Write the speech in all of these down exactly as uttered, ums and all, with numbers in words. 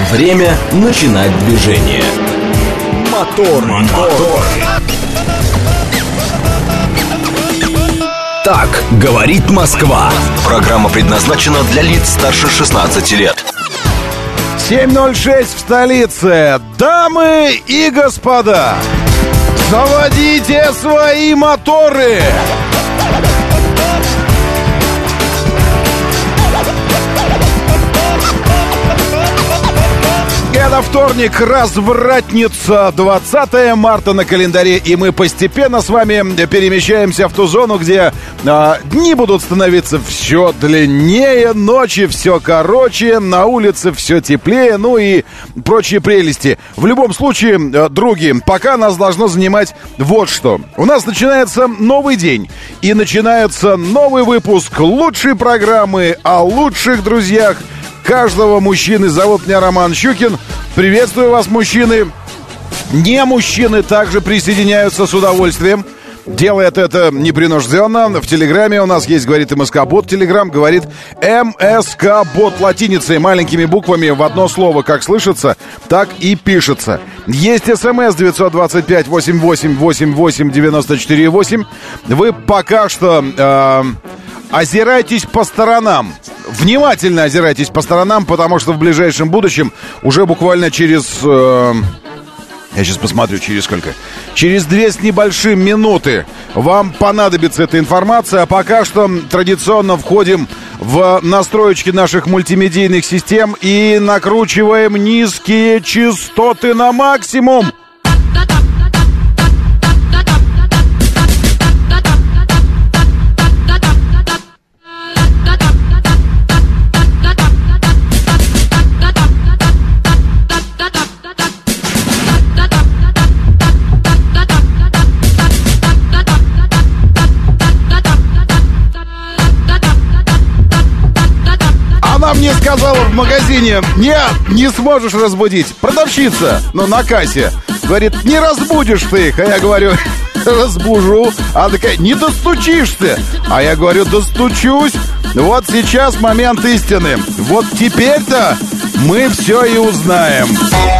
Время начинать движение. Мотор, мотор. Так говорит Москва. Программа предназначена для лиц старше шестнадцати лет. семь ноль шесть в столице. Дамы и господа, заводите свои моторы. Это вторник, развратница, двадцатое марта на календаре, и мы постепенно с вами перемещаемся в ту зону, где а, дни будут становиться все длиннее, ночи все короче, на улице все теплее, ну и прочие прелести. В любом случае, други, пока нас должно занимать вот что. У нас начинается новый день, и начинается новый выпуск лучшей программы о лучших друзьях каждого мужчины. Зовут меня Роман Щукин. Приветствую вас, мужчины. Не мужчины также присоединяются с удовольствием. Делает это непринужденно. В Телеграме у нас есть, говорит МСК-бот. Телеграм говорит МСК-бот латиницей, маленькими буквами в одно слово. Как слышится, так и пишется. Есть СМС девятьсот двадцать пять восемьдесят восемь восемьдесят восемь девяносто четыре восемь. Вы пока что э, озирайтесь по сторонам. Внимательно озирайтесь по сторонам, потому что в ближайшем будущем, уже буквально через... Э, я сейчас посмотрю, через сколько. Через две с небольшим минуты вам понадобится эта информация. А пока что традиционно входим в настроечки наших мультимедийных систем и накручиваем низкие частоты на максимум. Она мне сказала в магазине: нет, не сможешь разбудить. Продавщица, ну, на кассе, говорит: не разбудишь ты их. А я говорю: разбужу. Она такая: не достучишься. А я говорю: достучусь. Вот сейчас момент истины. Вот теперь-то мы все и узнаем.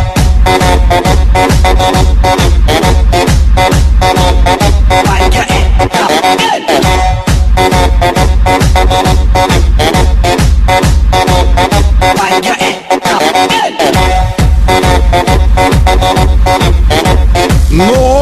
Ну,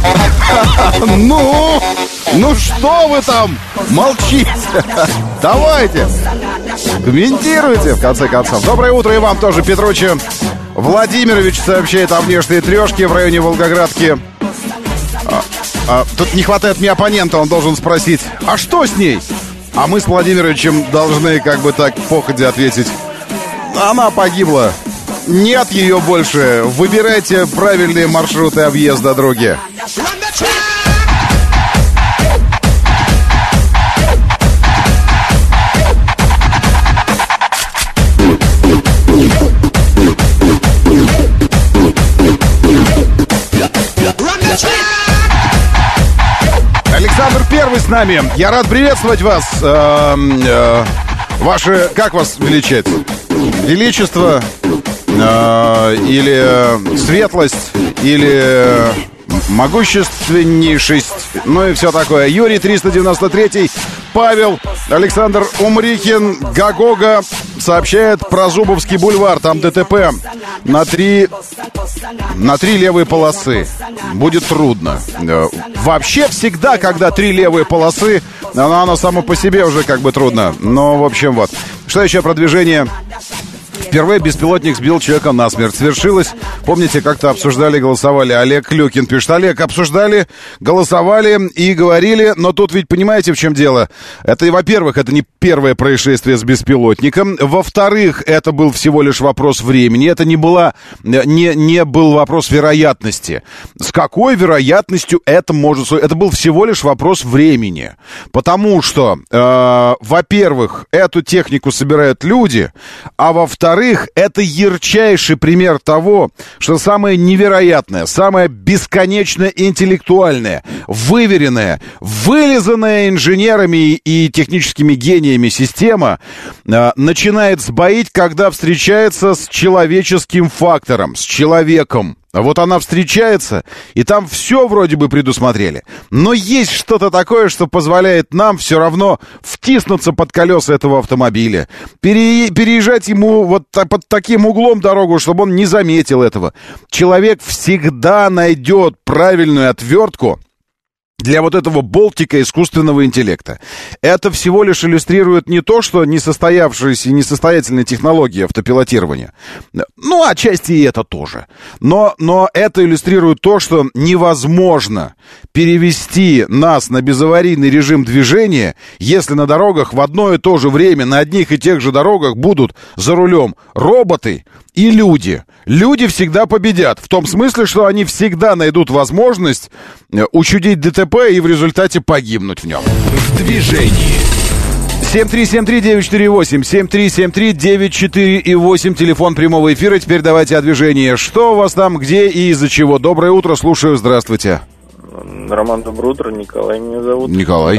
ну, ну что вы там молчите? Давайте, комментируйте, в конце концов. Доброе утро и вам тоже, Петручи. Владимирович сообщает о внешней трешке в районе Волгоградки. А, а, тут не хватает мне оппонента, он должен спросить: а что с ней? А мы с Владимировичем должны как бы так походя ответить: она погибла. Нет ее больше. Выбирайте правильные маршруты объезда, други. Александр Первый с нами. Я рад приветствовать вас. Э, э, ваши, как вас величать? Величество э, или светлость, или могущественнейшесть, ну и все такое. Юрий триста девяносто три, Павел, Александр Умрихин, Гагога сообщает про Зубовский бульвар. Там ДТП на три, на три левые полосы. Будет трудно. Вообще всегда, когда три левые полосы, оно, оно само по себе уже как бы трудно. Но, в общем, вот. Что еще про движение? Впервые беспилотник сбил человека насмерть. Свершилось, помните, как-то обсуждали, голосовали. Олег Клюкин пишет: Олег, обсуждали, голосовали и говорили. Но тут ведь понимаете, в чем дело? Это, во-первых, это не первое происшествие с беспилотником. Во-вторых, это был всего лишь вопрос времени. Это не, была, не, не был вопрос вероятности. С какой вероятностью это может... Это был всего лишь вопрос времени. Потому что, э, во-первых, эту технику собирают люди, а во-вторых, во-вторых, это ярчайший пример того, что самое невероятное, самое бесконечно интеллектуальное, выверенное, вылизанная инженерами и техническими гениями система э, начинает сбоить, когда встречается с человеческим фактором, с человеком. Вот она встречается, и там все вроде бы предусмотрели. Но есть что-то такое, что позволяет нам все равно втиснуться под колеса этого автомобиля, пере, переезжать ему вот та, под таким углом дорогу, чтобы он не заметил этого. Человек всегда найдет правильную отвертку для вот этого болтика искусственного интеллекта. Это всего лишь иллюстрирует не то, что несостоявшиеся и несостоятельные технологии автопилотирования. Ну, отчасти и это тоже. Но, но это иллюстрирует то, что невозможно перевести нас на безаварийный режим движения, если на дорогах в одно и то же время, на одних и тех же дорогах будут за рулем роботы и люди. Люди всегда победят. В том смысле, что они всегда найдут возможность учудить ДТП и в результате погибнуть в нем. В движении. семь три семь три девять четыре восемь, семь три семь три девять четыре восемь, телефон прямого эфира. Теперь давайте о движении. Что у вас там, где и из-за чего? Доброе утро, слушаю, здравствуйте. Роман, доброе утро, Николай меня зовут. Николай.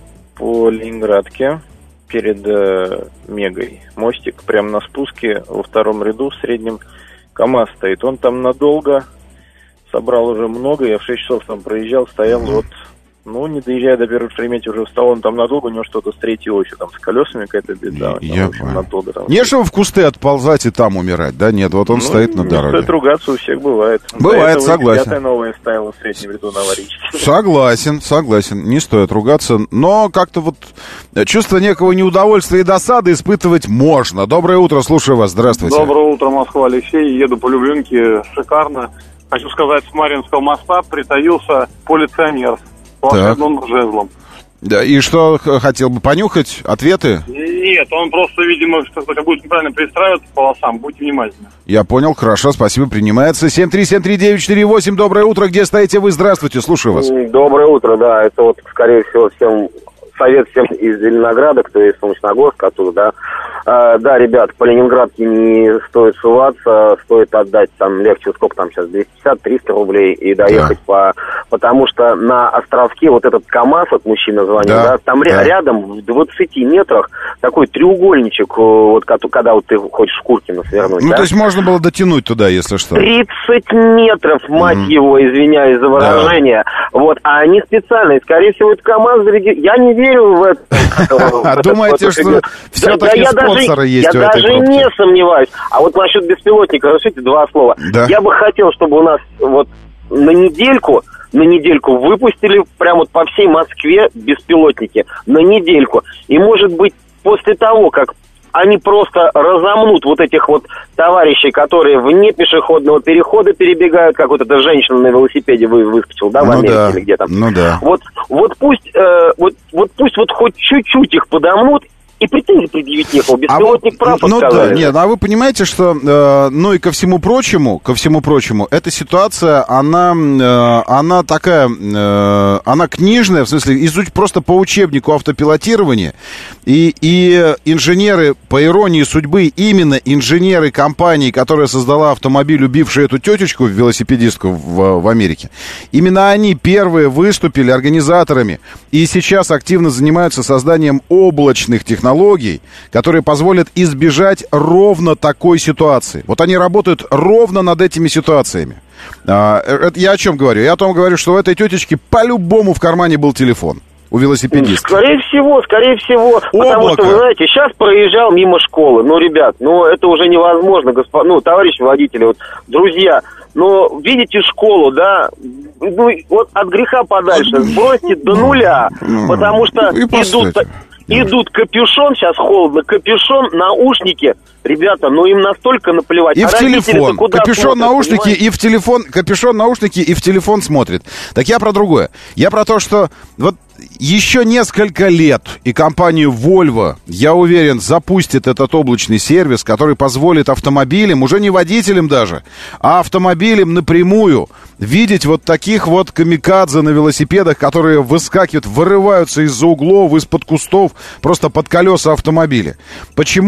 По Ленинградке, перед э, Мегой, мостик, прямо на спуске, во втором ряду, в среднем, КамАЗ стоит. Он там надолго, собрал уже много, я в шесть часов там проезжал, стоял, вот, ну, не доезжая до первой Шереметьево, уже встал, он там надолго, у него что-то с третьей осью, там, с колесами какая-то беда. Я там, в общем, надолго, там, не чтобы в кусты отползать и там умирать, да? Нет, вот он ну, стоит на дороге. Стоит ругаться, у всех бывает. Бывает, согласен. Пятая новая ставила в среднем ряду на аварийке. Согласен, согласен, не стоит ругаться, но как-то вот чувство некого неудовольствия и досады испытывать можно. Доброе утро, слушаю вас, здравствуйте. Доброе утро, Москва, Алексей, еду по Люблинке, шикарно. Хочу сказать, с Марьинского моста притаился полиционер с волшебным жезлом. Да, и что, хотел бы понюхать ответы? Нет, он просто, видимо, что-то будет неправильно пристраиваться к полосам, будьте внимательны. Я понял, хорошо, спасибо, принимается. семь три семь три девять четыре восемь, доброе утро, где стоите вы, здравствуйте, слушаю вас. Доброе утро, да, это вот, скорее всего, всем совет всем из Зеленограда, кто из Солнечногорска оттуда, да. А, да, ребят, по Ленинградке не стоит суваться, стоит отдать там легче, сколько там сейчас, двести пятьдесят - триста рублей и доехать да. по... Потому что на островке вот этот КамАЗ, вот мужчина звонил, да, да там да. рядом в двадцати метрах такой треугольничек, вот когда вот ты хочешь в Куркино свернуть. Ну, да? то есть можно было дотянуть туда, если что. тридцать метров, мать mm-hmm. его, извиняюсь за выражение. Да. Вот, а они специально, и, скорее всего, это КамАЗ, я не верю в это. Думаете, что все-таки спонсоры есть у этой пробки? Я даже не сомневаюсь. А вот насчет беспилотника, разрешите два слова. Я бы хотел, чтобы у нас вот на недельку, на недельку выпустили прямо вот по всей Москве беспилотники. На недельку. И, может быть, после того, как они просто разомнут вот этих вот товарищей, которые вне пешеходного перехода перебегают, как вот эта женщина на велосипеде вы, выскочила, да, в ну Америке да, или где там. Ну да. Вот, вот пусть, э, вот, вот пусть вот хоть чуть-чуть их подомнут, и претензий предъявить некого. Беспилотник а прав, ну сказали. Да, нет, а вы понимаете, что, э, ну и ко всему прочему, ко всему прочему, эта ситуация, она, э, она такая, э, она книжная, в смысле, изучить просто по учебнику автопилотирования, и, и инженеры, по иронии судьбы, именно инженеры компании, которая создала автомобиль, убивший эту тетечку, велосипедистку в, в Америке, именно они первые выступили организаторами, и сейчас активно занимаются созданием облачных технологий, которые позволят избежать ровно такой ситуации. Вот они работают ровно над этими ситуациями. А, это я о чем говорю? Я о том говорю, что у этой тетечки по-любому в кармане был телефон. У велосипедиста. Скорее всего, скорее всего. Облако. Потому что, вы знаете, сейчас проезжал мимо школы. Ну, ребят, ну, это уже невозможно, господ... ну, товарищи водители, вот, друзья, но видите школу, да, ну, вот от греха подальше, сбросьте до нуля, потому что идут... Идут капюшон, сейчас холодно, капюшон, наушники. Ребята, ну им настолько наплевать. И а в телефон. Капюшон, смотрят, наушники, понимаете? и в телефон. Капюшон, наушники, и в телефон смотрит. Так я про другое. Я про то, что вот еще несколько лет и компания Volvo, я уверен, запустит этот облачный сервис, который позволит автомобилям, уже не водителям даже, а автомобилям напрямую видеть вот таких вот камикадзе на велосипедах, которые выскакивают, вырываются из-за углов, из-под кустов, просто под колеса автомобиля. Почему?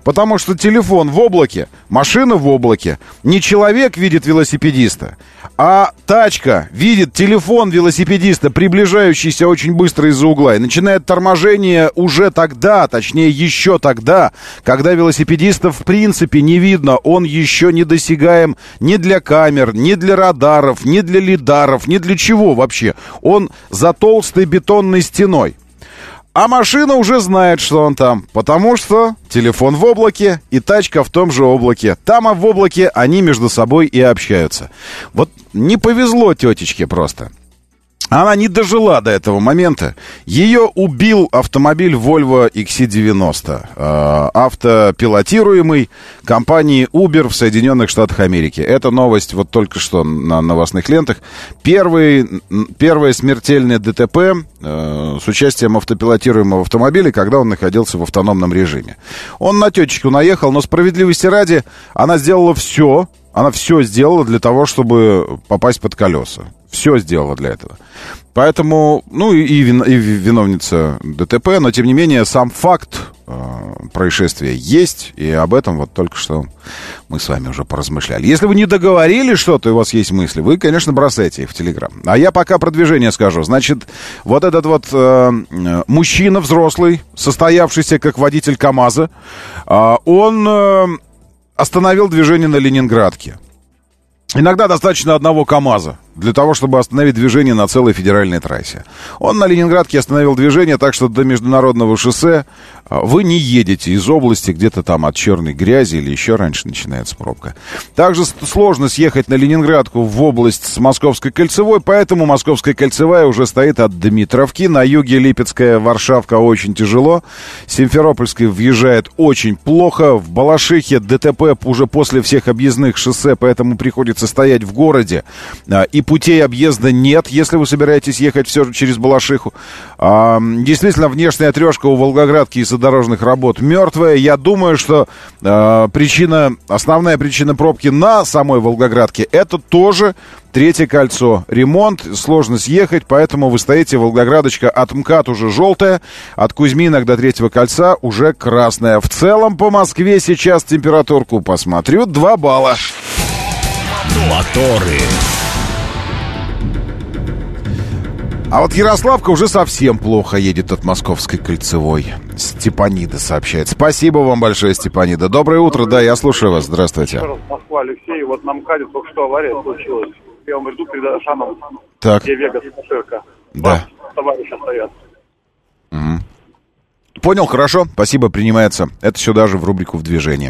Потому что телефон в облаке, машина в облаке. Не человек видит велосипедиста, а тачка видит телефон велосипедиста, приближающийся очень быстро из-за угла. И начинает торможение уже тогда, точнее еще тогда, когда велосипедиста в принципе не видно. Он еще недосягаем ни для камер, ни для радаров, ни для лидаров, ни для чего вообще. Он за толстой бетонной стеной. А машина уже знает, что он там, потому что телефон в облаке и тачка в том же облаке. Там, а в облаке они между собой и общаются. Вот не повезло тетечке просто. Она не дожила до этого момента. Ее убил автомобиль Volvo икс си девяносто, э, автопилотируемый компанией Uber в Соединенных Штатах Америки. Это новость вот только что на новостных лентах. Первый, первое смертельное ДТП э, с участием автопилотируемого автомобиля, когда он находился в автономном режиме. Он на тетечку наехал, но справедливости ради она сделала все, она все сделала для того, чтобы попасть под колеса. Все сделала для этого. Поэтому, ну и, и, вин, и виновница ДТП, но тем не менее сам факт э, происшествия есть, и об этом вот только что мы с вами уже поразмышляли. Если вы не договорили что-то, и у вас есть мысли, вы, конечно, бросайте их в Телеграм. А я пока продвижение скажу. Значит, вот этот вот э, мужчина взрослый, состоявшийся как водитель КамАЗа, э, он э, остановил движение на Ленинградке. Иногда достаточно одного КамАЗа для того, чтобы остановить движение на целой федеральной трассе. Он на Ленинградке остановил движение так, что до международного шоссе вы не едете из области где-то там от черной грязи или еще раньше начинается пробка. Также сложно съехать на Ленинградку в область с Московской кольцевой, поэтому Московская кольцевая уже стоит от Дмитровки. На юге Липецкая, Варшавка очень тяжело. Симферопольская въезжает очень плохо. В Балашихе ДТП уже после всех объездных шоссе, поэтому приходится стоять в городе. И путей объезда нет, если вы собираетесь ехать все же через Балашиху. А, действительно, внешняя трешка у Волгоградки из-за дорожных работ мертвая. Я думаю, что а, причина, основная причина пробки на самой Волгоградке — это тоже третье кольцо. Ремонт, сложно съехать, поэтому вы стоите, Волгоградочка, от МКАД уже желтая, от Кузьминок до третьего кольца уже красная. В целом по Москве сейчас температурку посмотрю, два балла. Моторы. А вот Ярославка уже совсем плохо едет от Московской кольцевой. Степанида сообщает. Спасибо вам большое, Степанида. Доброе утро, да, я слушаю вас. Здравствуйте. Москва, Алексей. Вот на МКАДе только что авария случилась. В первом ряду перед Ашаном. Так. Где Вегас, Ширка. Да. Товарищи стоят. Угу. Понял, хорошо. Спасибо, принимается. Это сюда же в рубрику «В движении».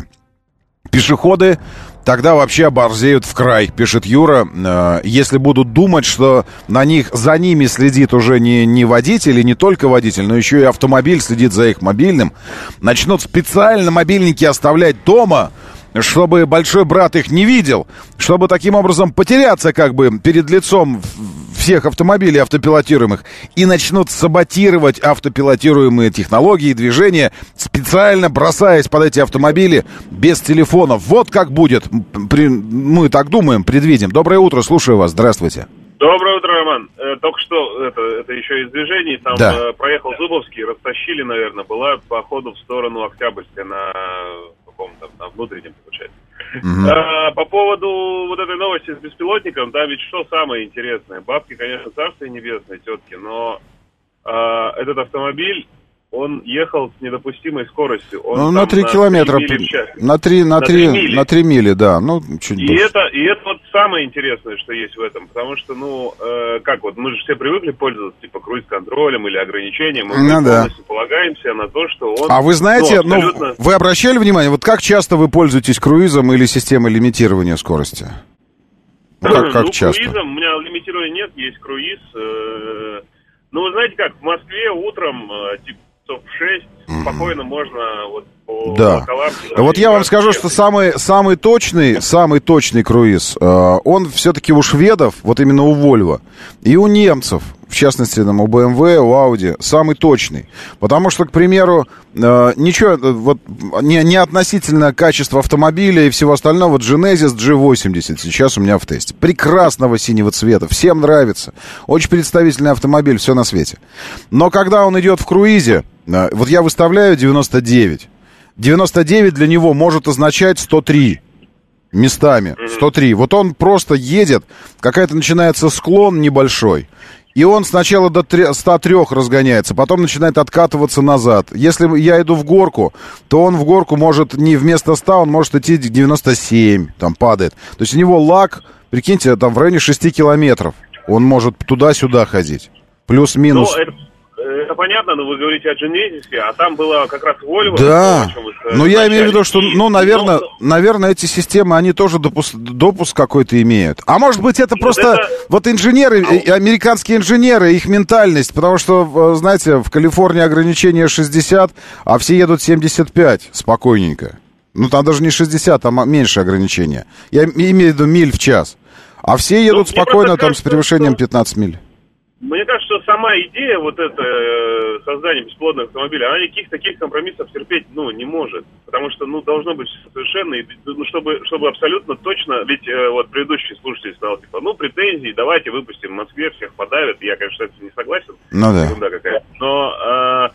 Пешеходы тогда вообще оборзеют в край, пишет Юра. Э, если будут думать, что на них, за ними следит уже не, не водитель, и не только водитель, но еще и автомобиль следит за их мобильным, начнут специально мобильники оставлять дома, чтобы большой брат их не видел, чтобы таким образом потеряться как бы перед лицом всех автомобилей автопилотируемых, и начнут саботировать автопилотируемые технологии и движения, специально бросаясь под эти автомобили без телефонов. Вот как будет. При, мы так думаем, предвидим. Доброе утро, слушаю вас. Здравствуйте. Доброе утро, Роман. Э, только что, это, это еще из движений, там да. э, проехал Зубовский, растащили, наверное, была по ходу в сторону Октябрьской на каком-то, на внутреннем, получается. Uh-huh. А, по поводу вот этой новости с беспилотником, да, ведь что самое интересное? Бабки, конечно, царствие небесное, тетки, но а, этот автомобиль, он ехал с недопустимой скоростью. Он ну, на три километра, на три, на, на, три, мили. на три мили, да, ну, чуть и больше. Это, и это вот самое интересное, что есть в этом, потому что, ну, э, как вот, мы же все привыкли пользоваться, типа, круиз-контролем или ограничением, мы ну, полностью да. полагаемся на то, что он... А вы знаете, ну, абсолютно... ну, вы обращали внимание, вот как часто вы пользуетесь круизом или системой лимитирования скорости? Ну, как, как ну, часто? Круизом, у меня лимитирования нет, есть круиз. Э, ну, вы знаете как, в Москве утром, э, типа, в шесть mm-hmm. спокойно можно вот по да. Вот я вам скажу, что самый, самый точный, самый точный круиз, э, он все-таки у шведов, вот именно у Volvo, и у немцев, в частности, там, у бэ эм вэ, у Audi, самый точный. Потому что, к примеру, э, ничего, вот, не, не относительно качества автомобиля и всего остального, вот Genesis джи восемьдесят сейчас у меня в тесте. Прекрасного синего цвета, всем нравится. Очень представительный автомобиль, все на свете. Но когда он идет в круизе, э, вот я выставляю девяносто девять, девяносто девять для него может означать сто три местами. сто три. Вот он просто едет, какая-то начинается склон небольшой, и он сначала до ста трёх разгоняется, потом начинает откатываться назад. Если я иду в горку, то он в горку может не вместо ста, он может идти девяносто семь, там падает. То есть у него лаг, прикиньте, там в районе шести километров. Он может туда-сюда ходить. Плюс-минус. Ну, это, это понятно, но вы говорите о Genesis, а там было как раз Volvo. Да, но я имею в виду, что, и, ну, наверное, но... наверное, эти системы, они тоже допуск, допуск какой-то имеют. А может быть, это просто это... вот инженеры, а... американские инженеры, их ментальность, потому что, знаете, в Калифорнии ограничение шестьдесят, а все едут семьдесят пять спокойненько. Ну, там даже не шестьдесят, там меньше ограничения. Я имею в виду миль в час. А все едут ну, спокойно, там, кажется, с превышением что... пятнадцать миль. Мне кажется, что сама идея вот это э, создания бесплатного автомобиля, она никаких таких компромиссов терпеть, ну, не может. Потому что, ну, должно быть совершенно, ну, чтобы, чтобы абсолютно точно, ведь э, вот предыдущий слушатель сказал, типа, ну, претензии, давайте выпустим в Москве, всех подавят. Я, конечно, с этим не согласен. Ну, да. Ерунда какая. Но... Э,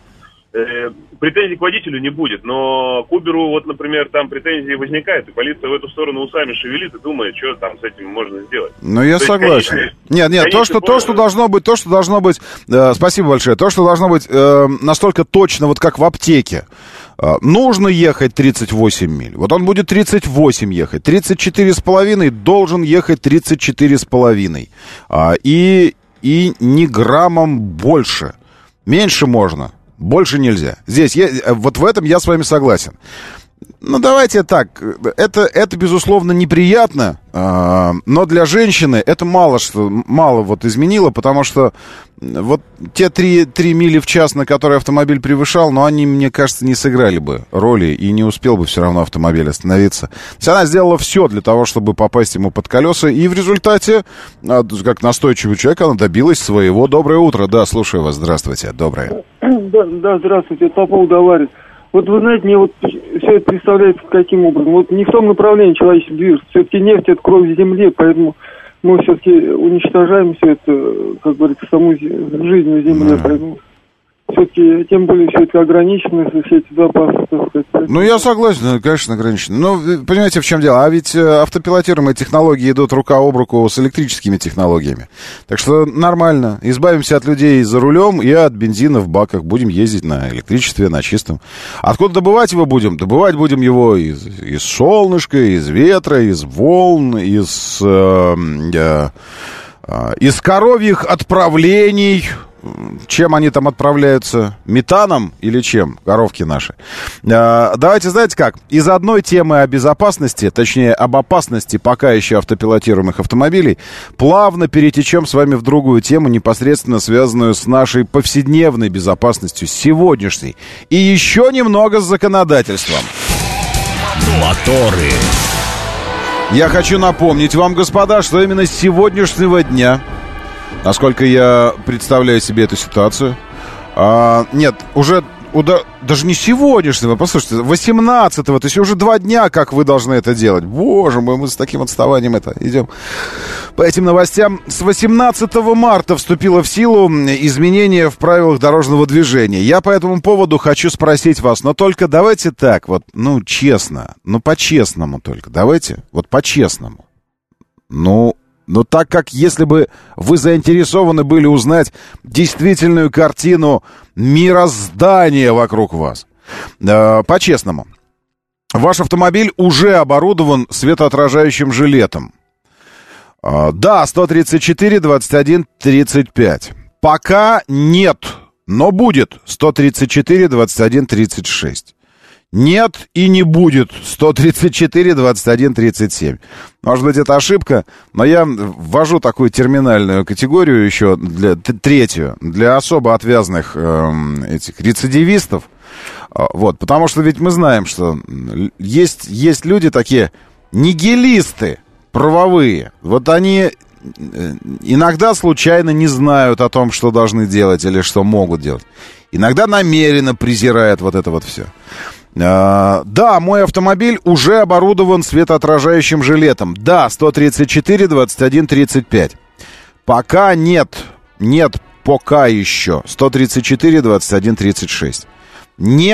Э, претензий к водителю не будет, но к Uber, вот, например, там претензии возникают, и полиция в эту сторону усами шевелит и думает, что там с этим можно сделать. Ну, я то согласен. Есть, конечно, нет, нет, конечно, то, что, понял, то, что должно быть, то, что должно быть, э, спасибо большое, то, что должно быть э, настолько точно, вот как в аптеке. Э, нужно ехать тридцать восемь миль. Вот он будет тридцать восемь ехать. тридцать четыре с половиной должен ехать тридцать четыре с половиной. Э, и, и ни граммом больше. Меньше можно. Больше нельзя. Здесь, я, вот в этом я с вами согласен. Ну, давайте так. Это, это безусловно, неприятно, э, но для женщины это мало что, мало вот изменило, потому что вот те три, три мили в час, на которые автомобиль превышал, но они, мне кажется, не сыграли бы роли, и не успел бы все равно автомобиль остановиться. То есть она сделала все для того, чтобы попасть ему под колеса, и в результате, как настойчивый человек, она добилась своего. Доброе утро. Да, слушаю вас. Здравствуйте. Доброе. Да, да, здравствуйте. По поводу аварии. Вот вы знаете, мне вот все это представляется каким образом. Вот не в том направлении человечество движется. Все-таки нефть — это кровь земли, поэтому мы все-таки уничтожаем все это, как говорится, саму жизнь на земле. Поэтому все-таки, тем более, все это ограничено, все эти запасы, так сказать. Ну, я согласен, конечно, ограничено. Но, понимаете, в чем дело? А ведь автопилотируемые технологии идут рука об руку с электрическими технологиями. Так что нормально. Избавимся от людей за рулем и от бензина в баках. Будем ездить на электричестве, на чистом. Откуда добывать его будем? Добывать будем его из, из солнышка, из ветра, из волн, из, э, э, э, из коровьих отправлений. Чем они там отправляются? Метаном или чем? Коровки наши. А, давайте, знаете как? Из одной темы о безопасности, точнее, об опасности пока еще автопилотируемых автомобилей, плавно перетечем с вами в другую тему, непосредственно связанную с нашей повседневной безопасностью, сегодняшней. И еще немного с законодательством. Моторы. Я хочу напомнить вам, господа, что именно с сегодняшнего дня, насколько я представляю себе эту ситуацию. А, нет, уже уда- даже не сегодняшнего, послушайте, восемнадцатого, то есть уже два дня, как вы должны это делать. Боже мой, мы с таким отставанием это идем по этим новостям. С восемнадцатого марта вступило в силу изменение в правилах дорожного движения. Я по этому поводу хочу спросить вас, но только давайте так, вот, ну, честно, ну, по-честному только, давайте, вот по-честному. Ну, Но так как, если бы вы заинтересованы были узнать действительную картину мироздания вокруг вас, э, по-честному, ваш автомобиль уже оборудован светоотражающим жилетом. Э, да, сто тридцать четыре двадцать один тридцать пять. Пока нет, но будет сто тридцать четыре двадцать один тридцать шесть. Нет и не будет сто тридцать четыре двадцать один тридцать семь. Может быть, это ошибка, но я ввожу такую терминальную категорию еще, для, третью, для особо отвязных э, этих рецидивистов. Вот, потому что ведь мы знаем, что есть, есть люди такие нигилисты правовые. Вот они иногда случайно не знают о том, что должны делать или что могут делать. Иногда намеренно презирают вот это вот все. Uh, да, мой автомобиль уже оборудован светоотражающим жилетом. Да, сто тридцать четыре двадцать один тридцать пять. Пока нет, нет, пока еще сто тридцать четыре двадцать один тридцать шесть. Нет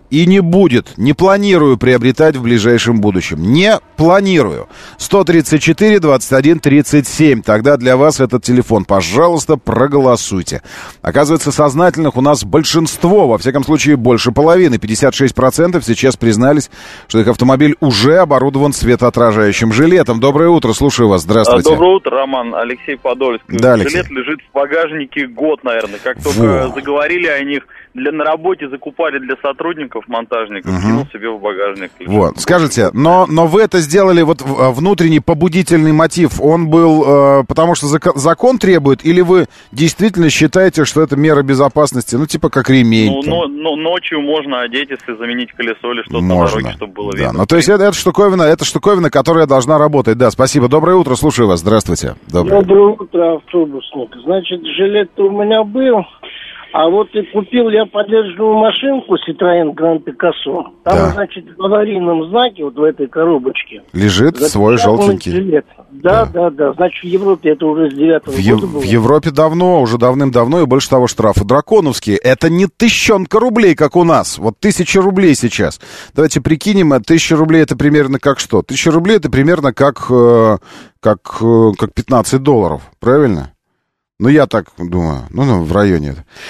и не будет, не планирую приобретать в ближайшем будущем. Не планирую. сто тридцать четыре двадцать один тридцать семь. Тогда для вас этот телефон. Пожалуйста, проголосуйте. Оказывается, сознательных у нас большинство, во всяком случае, больше половины. пятьдесят шесть процентов сейчас признались, что их автомобиль уже оборудован светоотражающим жилетом. Доброе утро, слушаю вас. Здравствуйте. Доброе утро, Роман. Алексей Подольск. Да, Алексей. Жилет лежит в багажнике год, наверное. Как только Во. заговорили о них, для, на работе закупали для сотрудников, монтажников, угу. кинул себе в багажник. Вот, скажите, но, но вы это сделали, вот внутренний побудительный мотив, он был, э, потому что закон требует, или вы действительно считаете, что это мера безопасности, ну, типа как ремень? Ну, но, но, ночью можно одеть, если заменить колесо или что-то на дороге, чтобы было да. видно. Ну, то есть это, это штуковина, это штуковина, которая должна работать, да, спасибо. Доброе утро, слушаю вас, здравствуйте. Доброе, Доброе утро, автобусник. Значит, жилет-то у меня был. А вот и купил я подержанную машинку Citroёn Grand Picasso. Там, да. значит, в аварийном знаке, вот в этой коробочке, лежит свой желтенький. Жилет. Да, да, да, да. Значит, в Европе это уже с девятого в года Ев- было. В Европе давно, уже давным-давно, и больше того, штрафы драконовские. Это не тысячонка рублей, как у нас. Вот тысяча рублей сейчас. Давайте прикинем, тысяча рублей это примерно как что? Тысяча рублей это примерно как, э, как, э, как пятнадцать долларов, правильно? Ну, я так думаю, ну, ну в районе.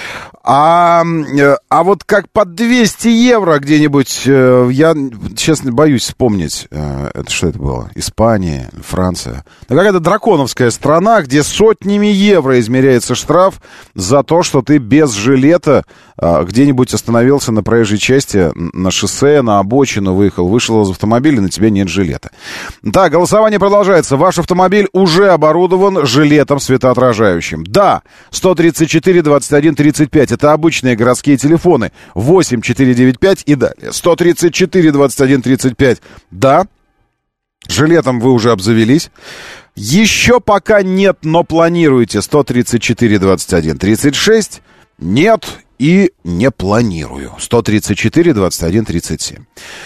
А, а вот как под двести евро где-нибудь, я, честно, боюсь вспомнить, это, что это было, Испания, Франция. Ну, какая-то драконовская страна, где сотнями евро измеряется штраф за то, что ты без жилета где-нибудь остановился на проезжей части, на шоссе, на обочину выехал, вышел из автомобиля, на тебе нет жилета. Так, голосование продолжается. Ваш автомобиль уже оборудован жилетом светоотражающим. Да, сто тридцать четыре двадцать один тридцать пять. Это обычные городские телефоны. восемь четыре девять пять и далее. сто тридцать четыре двадцать один тридцать пять. Да, жилетом вы уже обзавелись. Еще пока нет, но планируете. сто тридцать четыре двадцать один тридцать шесть. Нет и не планирую. сто тридцать четыре двадцать один тридцать семь.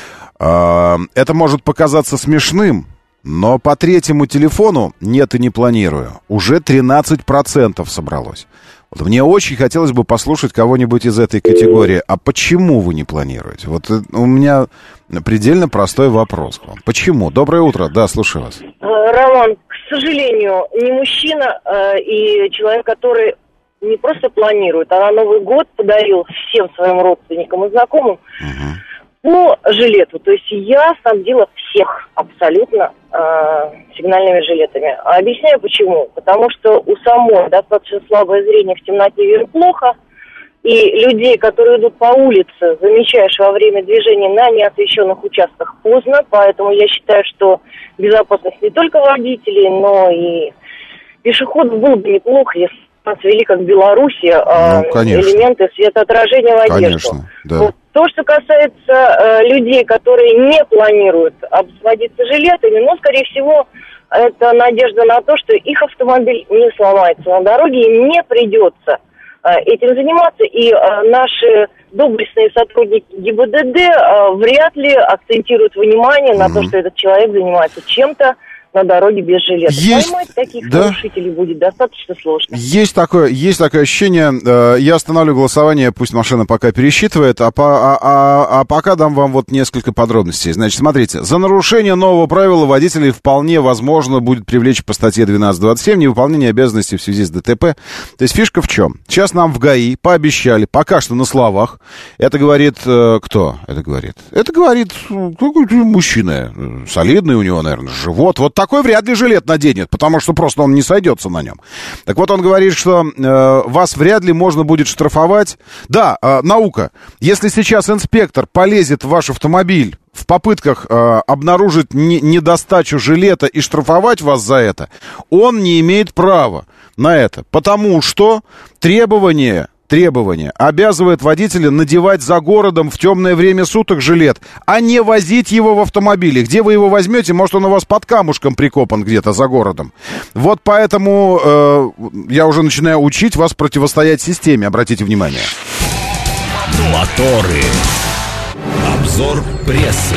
Это может показаться смешным, но по третьему телефону нет и не планирую. Уже тринадцать процентов собралось. Вот мне очень хотелось бы послушать кого-нибудь из этой категории. А почему вы не планируете? Вот у меня предельно простой вопрос к вам. Почему? Доброе утро. Да, слушаю вас. Роман, к сожалению, не мужчина э, и человек, который не просто планирует, а на Новый год подарил всем своим родственникам и знакомым угу. по жилету. То есть я снабдила всех абсолютно э, сигнальными жилетами. А объясняю почему. Потому что у самой достаточно слабое зрение, в темноте видно плохо. И людей, которые идут по улице, замечаешь во время движения на неосвещенных участках поздно. Поэтому я считаю, что безопасность не только водителей, но и пешеходов было бы неплохо, если нас ввели, как в Беларуси, ну, элементы светоотражения в одежду. Конечно, да. Вот. То, что касается э, людей, которые не планируют обзаводиться жилетами, ну, скорее всего, это надежда на то, что их автомобиль не сломается на дороге, им не придется э, этим заниматься, и э, наши доблестные сотрудники ГИБДД э, вряд ли акцентируют внимание на mm-hmm. то, что этот человек занимается чем-то на дороге без жилета. Есть, поймать таких да? нарушителей будет достаточно сложно. Есть такое, есть такое ощущение. Э, я остановлю голосование, пусть машина пока пересчитывает, а, по, а, а, а пока дам вам вот несколько подробностей. Значит, смотрите, за нарушение нового правила водителей вполне возможно будет привлечь по статье двенадцать двадцать семь невыполнение обязанностей в связи с ДТП. То есть фишка в чем? Сейчас нам в ГАИ пообещали, пока что на словах, это говорит э, кто? Это говорит? Это говорит какой-то мужчина, солидный у него, наверное, живот. Вот такой вряд ли жилет наденет, потому что просто он не сойдется на нем. Так вот, он говорит, что э, вас вряд ли можно будет штрафовать. Да, э, наука. Если сейчас инспектор полезет в ваш автомобиль в попытках э, обнаружить не, недостачу жилета и штрафовать вас за это, он не имеет права на это. Потому что требование... Требование обязывает водителя надевать за городом в темное время суток жилет, а не возить его в автомобиле. Где вы его возьмете, может, он у вас под камушком прикопан где-то за городом. Вот поэтому э, я уже начинаю учить вас противостоять системе, обратите внимание. Моторы. Обзор прессы.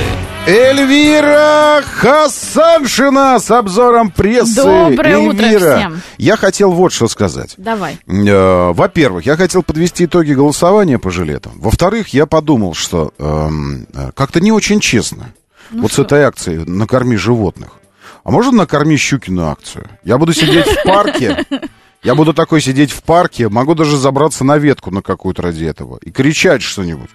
Эльвира Хасаншина с обзором прессы. Доброе Эльвира, утро всем. Я хотел вот что сказать. Давай. Э, во-первых, я хотел подвести итоги голосования по жилетам. Во-вторых, я подумал, что э, как-то не очень честно. Ну вот что? С этой акцией «Накорми животных». А можно «Накорми Щукину» акцию? Я буду сидеть в парке. Я буду такой сидеть в парке, могу даже забраться на ветку на какую-то ради этого и кричать что-нибудь.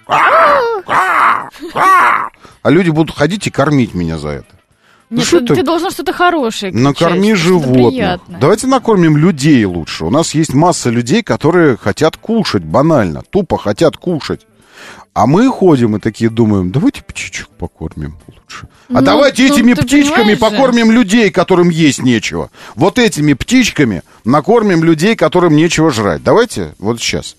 А люди будут ходить и кормить меня за это. Нет, ну, ты, ты должен что-то хорошее кричать. Накорми животных. Давайте накормим людей лучше. У нас есть масса людей, которые хотят кушать банально, тупо хотят кушать. А мы ходим и такие думаем, давайте птичек покормим лучше. А ну, давайте ну, этими птичками покормим же людей, которым есть нечего. Вот этими птичками накормим людей, которым нечего жрать. Давайте вот сейчас.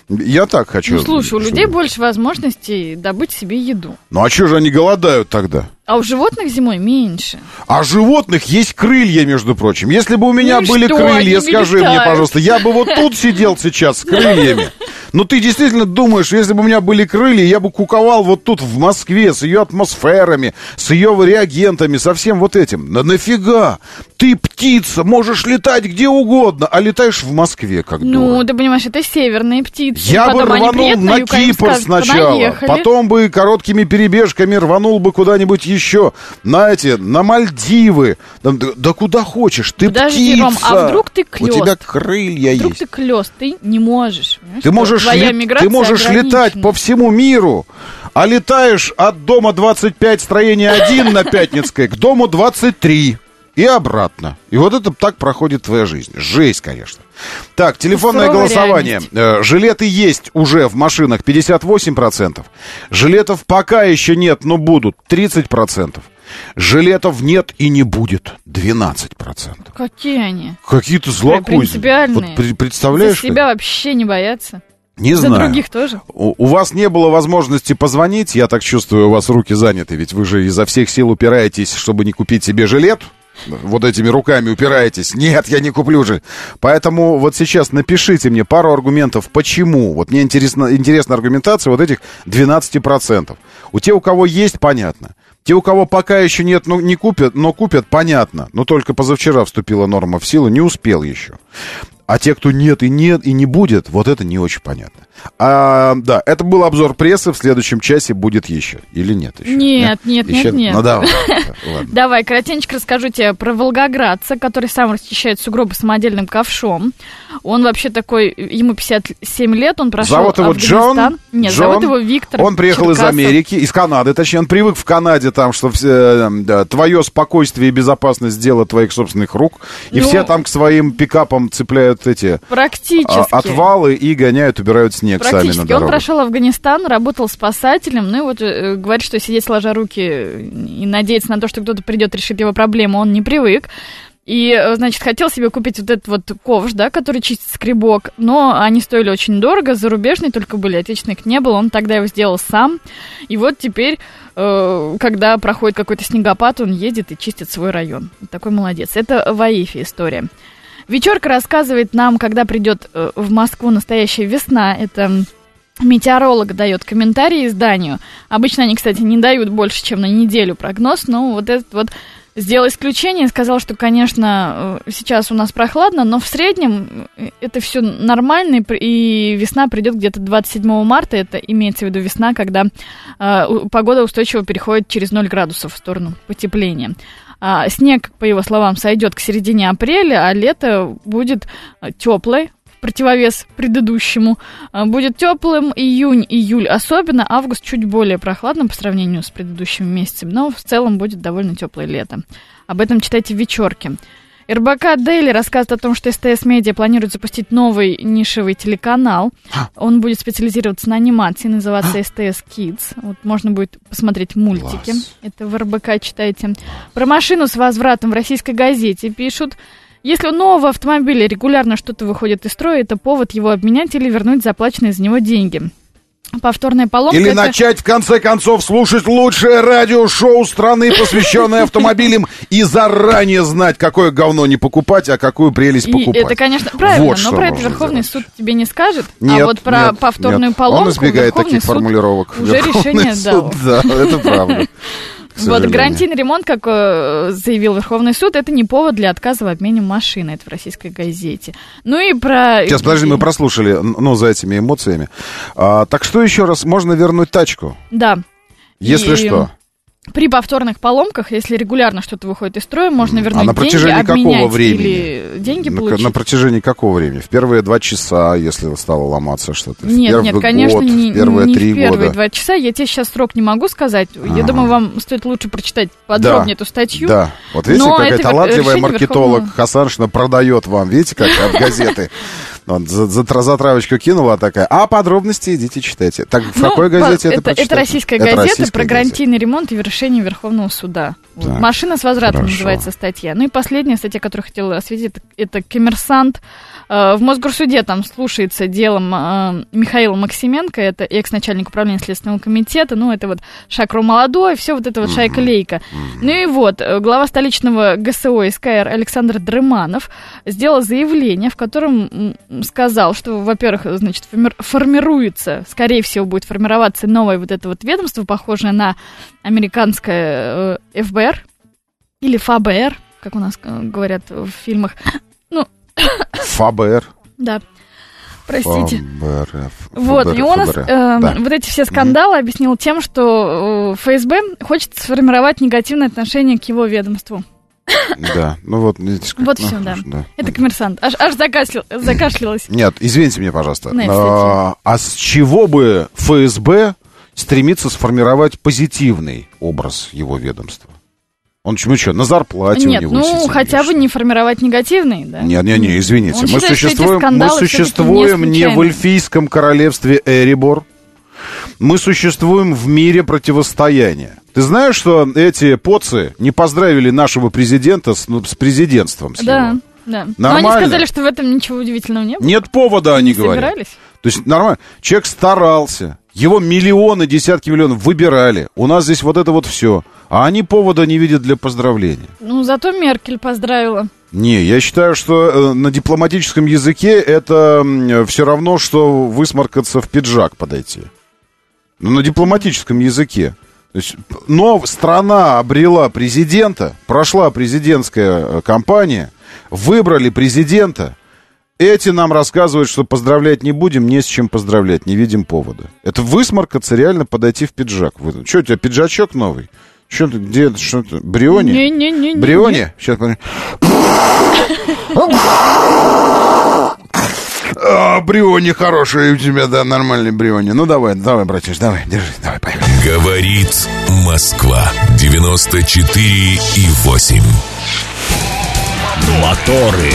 Я так хочу. Ну, слушай, у людей больше возможностей добыть себе еду. Ну, а что же они голодают тогда? А у животных зимой меньше. А у животных есть крылья, между прочим. Если бы у меня ну были что, крылья, скажи летают. мне, пожалуйста, я бы вот тут сидел сейчас с крыльями. Ну, ты действительно думаешь, если бы у меня были крылья, я бы куковал вот тут в Москве с ее атмосферами, с ее реагентами, со всем вот этим. На нафига? Ты птица, можешь летать где угодно, а летаешь в Москве, как Ну, дура. ты понимаешь, это северные птицы. Я бы рванул на Кипр сначала, понаехали. Потом бы короткими перебежками рванул бы куда-нибудь еще, на эти, на Мальдивы, да, да куда хочешь, ты Подожди, птица. Ром, а вдруг ты клёст? У тебя крылья вдруг есть. Вдруг ты клёст, ты не можешь. Ты можешь, лет, ты можешь летать по всему миру, а летаешь от дома двадцать пять, строения один на Пятницкой к дому двадцать три и обратно. И вот это так проходит твоя жизнь. Жесть, конечно. Так, телефонное Суровая голосование. Реальность. Жилеты есть уже в машинах пятьдесят восемь процентов. Жилетов пока еще нет, но будут тридцать процентов. Жилетов нет и не будет двенадцать процентов. Какие они? Какие-то злокозненные. Принципиальные. Вот представляешь? За себя вообще не боятся. Не За знаю. других тоже. У, у вас не было возможности позвонить, я так чувствую, у вас руки заняты, ведь вы же изо всех сил упираетесь, чтобы не купить себе жилет. Вот этими руками упираетесь. Нет, я не куплю же. Поэтому вот сейчас напишите мне пару аргументов, почему. Вот мне интересна, интересна аргументация вот этих двенадцать процентов. У тех, у кого есть, понятно. Те, у кого пока еще нет, но не купят, но купят, понятно. Но только позавчера вступила норма в силу, не успел еще. А те, кто нет и нет и не будет, вот это не очень понятно. А, да, это был обзор прессы, в следующем часе будет еще. Или нет еще? Нет, нет, нет, еще? нет. Ну давай. Давай, коротенько расскажу тебе про волгоградца, который сам расчищает сугробы самодельным ковшом. Он вообще такой, ему пятьдесят семь лет, он прошел зовут его Афганистан. Джон? Нет, Джон. зовут его Виктор. Он приехал Черкасов. из Америки, из Канады, точнее, он привык в Канаде там, что все, да, твое спокойствие и безопасность дело твоих собственных рук, и ну, все там к своим пикапам цепляют эти практически. А, отвалы и гоняют, убирают снег сами на дорогу. Он прошел Афганистан, работал спасателем, ну и вот э, говорит, что сидеть сложа руки и надеяться на то, что кто-то придет, решит его проблему, он не привык. И, значит, хотел себе купить вот этот вот ковш, да, который чистит скребок, но они стоили очень дорого, зарубежные только были, отечественных не было, он тогда его сделал сам. И вот теперь, э, когда проходит какой-то снегопад, он едет и чистит свой район. Такой молодец. Это в Аифе история. Вечерка рассказывает нам, когда придет э, в Москву настоящая весна. Это метеоролог дает комментарии изданию. Обычно они, кстати, не дают больше, чем на неделю прогноз, но вот этот вот сделал исключение, сказал, что, конечно, сейчас у нас прохладно, но в среднем это все нормально, и весна придет где-то двадцать седьмого марта, это имеется в виду весна, когда э, погода устойчиво переходит через ноль градусов в сторону потепления. А снег, по его словам, сойдет к середине апреля, а лето будет теплое, в противовес предыдущему. Будет теплым июнь, июль особенно, август чуть более прохладным по сравнению с предыдущим месяцем, но в целом будет довольно теплое лето. Об этом читайте в вечерке. эр бэ ка Дейли рассказывает о том, что эс тэ эс Медиа планирует запустить новый нишевый телеканал. Он будет специализироваться на анимации, называться эс тэ эс Kids. Вот можно будет посмотреть мультики. Класс. Это в эр бэ ка читайте. Про машину с возвратом в российской газете пишут. Если у нового автомобиля регулярно что-то выходит из строя, это повод его обменять или вернуть заплаченные за него деньги. Повторная поломка. Или это... начать, в конце концов, слушать лучшее радиошоу страны, посвященное автомобилям, и заранее знать, какое говно не покупать, а какую прелесть покупать. И это, конечно, правильно, вот но про это Верховный сделать. суд тебе не скажет. Нет, а вот про нет, повторную нет. поломку Он избегает Верховный таких суд формулировок. уже Верховный решение суд, дал. Да, это правда. Вот, гарантийный ремонт, как э, заявил Верховный суд, это не повод для отказа в обмене машины. Это в российской газете. Ну и про... Сейчас, подожди, мы прослушали, ну, за этими эмоциями. А, так что еще раз, можно вернуть тачку? Да. Если и... что? При повторных поломках, если регулярно что-то выходит из строя, можно вернуть а на протяжении деньги, обменять какого времени? Или деньги на, получить. На протяжении какого времени? В первые два часа, если стало ломаться что-то? Нет, в нет, год, конечно, не, в первые не три в первые года. два часа. Я тебе сейчас срок не могу сказать. А-а-а. Я думаю, вам стоит лучше прочитать подробнее да, эту статью. Да, вот видите, но какая талантливая маркетолог Верховного... Хасаншина продает вам, видите, как от газеты. Вот, за, за, за травочку кинула такая. А подробности идите читайте. Так, в ну, какой газете это, это это российская это газета российская про гарантийный ремонт и решение Верховного суда. Так, машина с возвратом хорошо. Называется статья. Ну и последняя статья, которую хотела осветить, это, это «Коммерсант». В Мосгорсуде там слушается делом э, Михаила Максименко, это экс-начальник управления Следственного комитета, ну, это вот Шакру молодой, все вот это вот шайка-лейка. Mm-hmm. Ну и вот, глава столичного ГСО СКР Александр Дрыманов сделал заявление, в котором сказал, что, во-первых, значит, формируется, скорее всего, будет формироваться новое вот это вот ведомство, похожее на американское э, эф бэ эр или эф бэ эр, как у нас говорят в фильмах, ну, эф бэ эр. Да. Простите. эф бэ эр, эф бэ эр, вот, и он э, да. вот эти все скандалы mm-hmm. объяснил тем, что эф эс бэ хочет сформировать негативное отношение к его ведомству. Да, ну вот, видите, как, вот ну, все, да. да. Это «Коммерсант». Аж, аж закашля... закашлялась. Нет, извините меня, пожалуйста. А, а с чего бы эф эс бэ стремится сформировать позитивный образ его ведомства? Он чему что, на зарплате Нет, у него ну, сидит, хотя бы не формировать негативный, да? Нет, нет, нет, извините. Он мы считает, существуем, мы существуем не, не в эльфийском королевстве Эребор. Мы существуем в мире противостояния. Ты знаешь, что эти поцы не поздравили нашего президента с, ну, с президентством? С да, его? Да. Нормально. Но они сказали, что в этом ничего удивительного не было. Нет повода, они не говорят. Собирались? То есть нормально. Человек старался. Его миллионы, десятки миллионов выбирали. У нас здесь вот это вот все. А они повода не видят для поздравления. Ну, зато Меркель поздравила. Не, я считаю, что э, на дипломатическом языке это э, все равно, что высморкаться в пиджак подойти. Ну, на дипломатическом языке. То есть, но страна обрела президента, прошла президентская кампания, выбрали президента. Эти нам рассказывают, что поздравлять не будем, не с чем поздравлять, не видим повода. Это высморкаться, реально подойти в пиджак. Что, у тебя пиджачок новый? Что ты, где, что ты, Бриони? Не-не-не. Бриони? Сейчас, подожди. А, Бриони хороший у тебя, да, нормальный Бриони. Ну, давай, давай, братиш, давай, держи, давай, поехали. Говорит Москва, девяносто четыре и восемь. Моторы.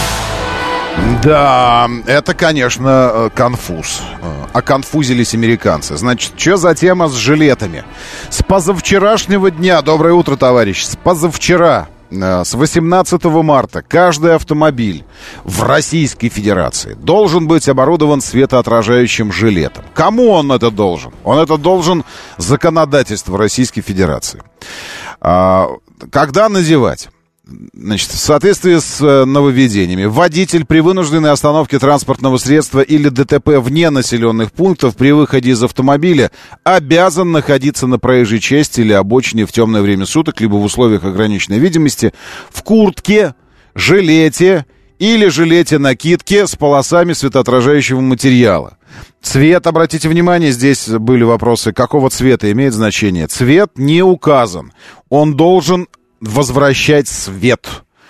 Да, это, конечно, конфуз. Оконфузились американцы. Значит, что за тема с жилетами? С позавчерашнего дня, доброе утро, товарищ, с позавчера, с восемнадцатого марта, каждый автомобиль в Российской Федерации должен быть оборудован светоотражающим жилетом. Кому он это должен? Он это должен законодательство Российской Федерации. Когда надевать? Значит, в соответствии с нововведениями, водитель при вынужденной остановке транспортного средства или ДТП вне населенных пунктов при выходе из автомобиля обязан находиться на проезжей части или обочине в темное время суток, либо в условиях ограниченной видимости, в куртке, жилете или жилете-накидке с полосами светоотражающего материала. Цвет, обратите внимание, здесь были вопросы, какого цвета имеет значение. Цвет не указан. Он должен возвращать свет.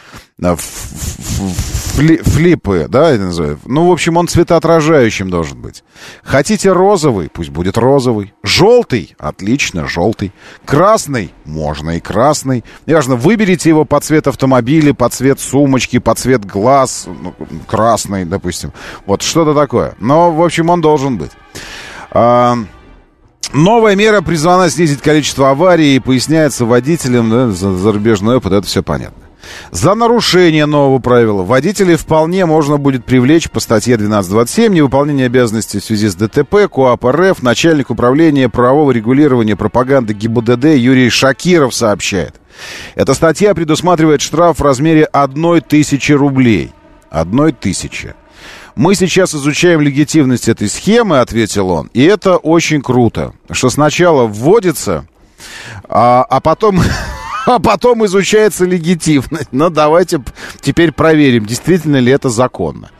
Фли, флипы, да, это называют. Ну, в общем, он цветоотражающим должен быть. Хотите розовый? Пусть будет розовый. Желтый? Отлично, желтый. Красный? Можно и красный. Неважно, выберите его под цвет автомобиля, под цвет сумочки, под цвет глаз. Ну, красный, допустим. Вот что-то такое. Но, в общем, он должен быть. А... Новая мера призвана снизить количество аварий и поясняется водителям, да, за зарубежный опыт, это все понятно. За нарушение нового правила водителей вполне можно будет привлечь по статье двенадцать двадцать семь невыполнение обязанностей в связи с ДТП, КоАП РФ, начальник управления правового регулирования пропаганды ГИБДД Юрий Шакиров сообщает. Эта статья предусматривает штраф в размере одной тысячи рублей. Одной тысячи. Мы сейчас изучаем легитимность этой схемы, ответил он, и это очень круто, что сначала вводится А, а потом... А потом изучается легитимность. Ну, давайте теперь проверим, действительно ли это законно.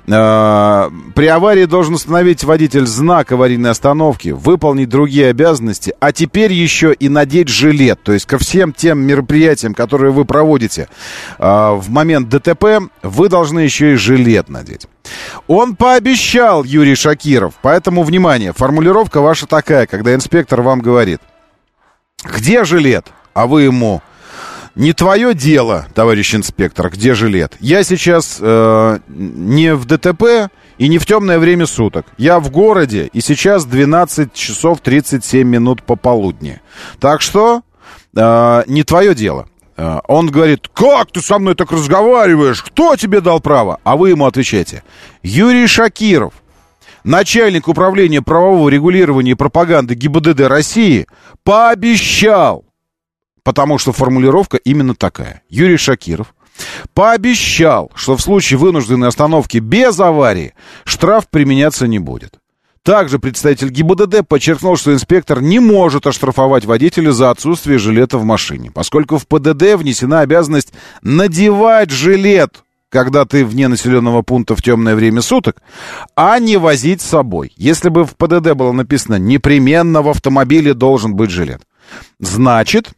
При аварии должен установить водитель знак аварийной остановки, выполнить другие обязанности, а теперь еще и надеть жилет. То есть ко всем тем мероприятиям, которые вы проводите в момент ДТП, вы должны еще и жилет надеть. Он пообещал, Юрий Шакиров, поэтому, внимание, формулировка ваша такая, когда инспектор вам говорит: где жилет? А вы ему: не твое дело, товарищ инспектор, где жилет. Я сейчас э, не в ДТП и не в темное время суток. Я в городе, и сейчас двенадцать часов тридцать семь минут пополудни. Так что э, не твое дело. Э, он говорит: как ты со мной так разговариваешь? Кто тебе дал право? А вы ему отвечаете: Юрий Шакиров, начальник управления правового регулирования и пропаганды ГИБДД России, пообещал. Потому что формулировка именно такая. Юрий Шакиров пообещал, что в случае вынужденной остановки без аварии штраф применяться не будет. Также представитель ГИБДД подчеркнул, что инспектор не может оштрафовать водителя за отсутствие жилета в машине, поскольку в ПДД внесена обязанность надевать жилет, когда ты вне населенного пункта в темное время суток, а не возить с собой. Если бы в ПДД было написано «непременно в автомобиле должен быть жилет», значит...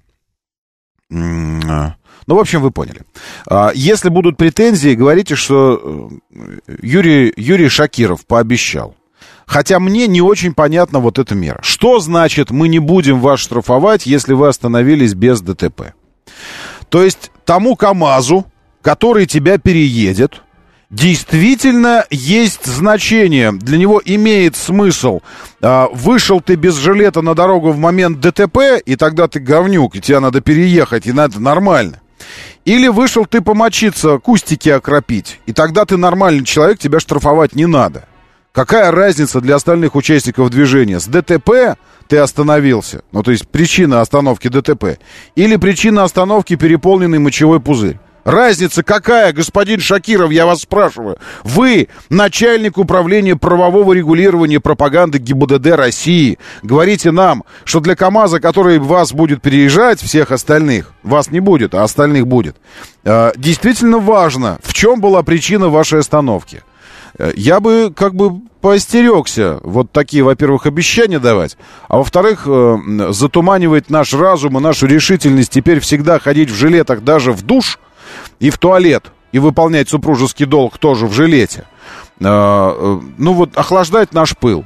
Ну, в общем, вы поняли. Если будут претензии, говорите, что Юрий, Юрий Шакиров пообещал. Хотя мне не очень понятна вот эта мера. Что значит мы не будем вас штрафовать, если вы остановились без ДТП? То есть тому КамАЗу, который тебя переедет, действительно есть значение. Для него имеет смысл. А, вышел ты без жилета на дорогу в момент ДТП, и тогда ты говнюк, и тебе надо переехать, и это нормально. Или вышел ты помочиться, кустики окропить, и тогда ты нормальный человек, тебя штрафовать не надо. Какая разница для остальных участников движения? С ДТП ты остановился, ну то есть причина остановки ДТП, или причина остановки переполненный мочевой пузырь? Разница какая, господин Шакиров, я вас спрашиваю? Вы начальник управления правового регулирования и пропаганды ГИБДД России. Говорите нам, что для КамАЗа, который вас будет переезжать, всех остальных, вас не будет, а остальных будет, действительно важно, в чем была причина вашей остановки. Я бы как бы поостерегся вот такие, во-первых, обещания давать, а во-вторых, затуманивать наш разум и нашу решительность теперь всегда ходить в жилетах даже в душ и в туалет, и выполнять супружеский долг тоже в жилете. Ну вот охлаждать наш пыл,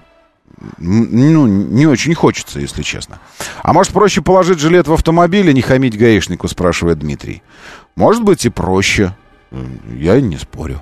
ну, не очень хочется, если честно. А может, проще положить жилет в автомобиль и не хамить гаишнику, спрашивает Дмитрий. Может быть и проще, я не спорю.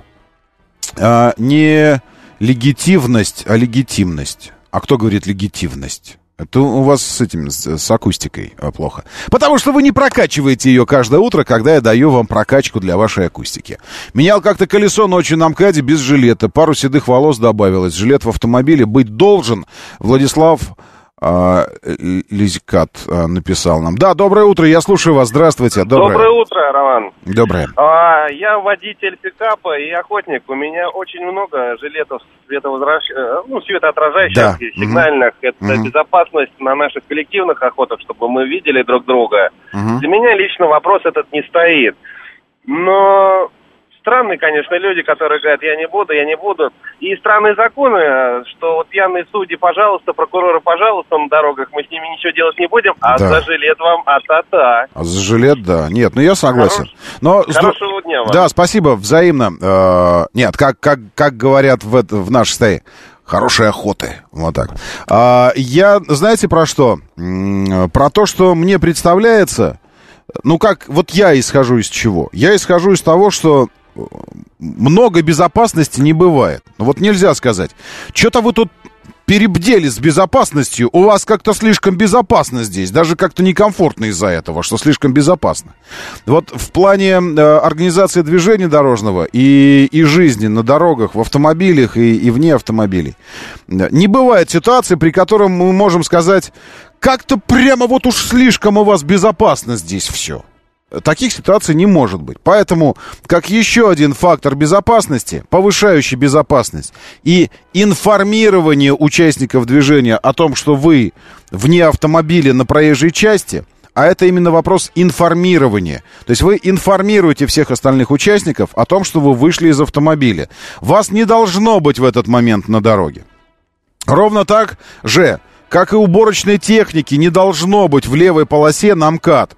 А, не легитимность, а легитимность. А кто говорит легитимность? Это у вас с этим, с, с акустикой плохо. Потому что вы не прокачиваете ее каждое утро, когда я даю вам прокачку для вашей акустики. Менял как-то колесо ночью на МКАДе без жилета. Пару седых волос добавилось. Жилет в автомобиле быть должен. Владислав а, Лизикат а, написал нам. Да, доброе утро, я слушаю вас. Здравствуйте. Доброе, доброе утро, Роман. Доброе. А, я водитель пикапа и охотник. У меня очень много жилетов световозвращ... ну, светоотражающих, да. Сигнальных. Mm-hmm. Это mm-hmm. безопасность на наших коллективных охотах, чтобы мы видели друг друга. Mm-hmm. Для меня лично вопрос этот не стоит. Но странные, конечно, люди, которые говорят, я не буду, я не буду. И странные законы, что вот пьяные судьи, пожалуйста, прокуроры, пожалуйста, на дорогах, мы с ними ничего делать не будем, а да. За жилет вам а-та-та. А за жилет, да. Нет, ну я согласен. Хорош... Но... Хорошего дня вам. Да, спасибо, взаимно. Э-э- нет, как, как, как говорят в, в нашей стае, хорошей охоты. Вот так. А, я, знаете, про что? М-м, про то, что мне представляется, ну как, вот я исхожу из чего? Я исхожу из того, что много безопасности не бывает. Ну вот нельзя сказать. Что-то вы тут перебдели с безопасностью. У вас как-то слишком безопасно здесь. Даже как-то некомфортно из-за этого, что слишком безопасно. Вот в плане э, организации движения дорожного и, и жизни на дорогах, в автомобилях и, и вне автомобилей не бывает ситуации, при которой мы можем сказать, как-то прямо вот уж слишком у вас безопасно здесь все. Таких ситуаций не может быть. Поэтому, как еще один фактор безопасности, повышающий безопасность, и информирование участников движения о том, что вы вне автомобиля на проезжей части, а это именно вопрос информирования. То есть вы информируете всех остальных участников о том, что вы вышли из автомобиля. Вас не должно быть в этот момент на дороге. Ровно так же, как и уборочной техники, не должно быть в левой полосе на МКАД.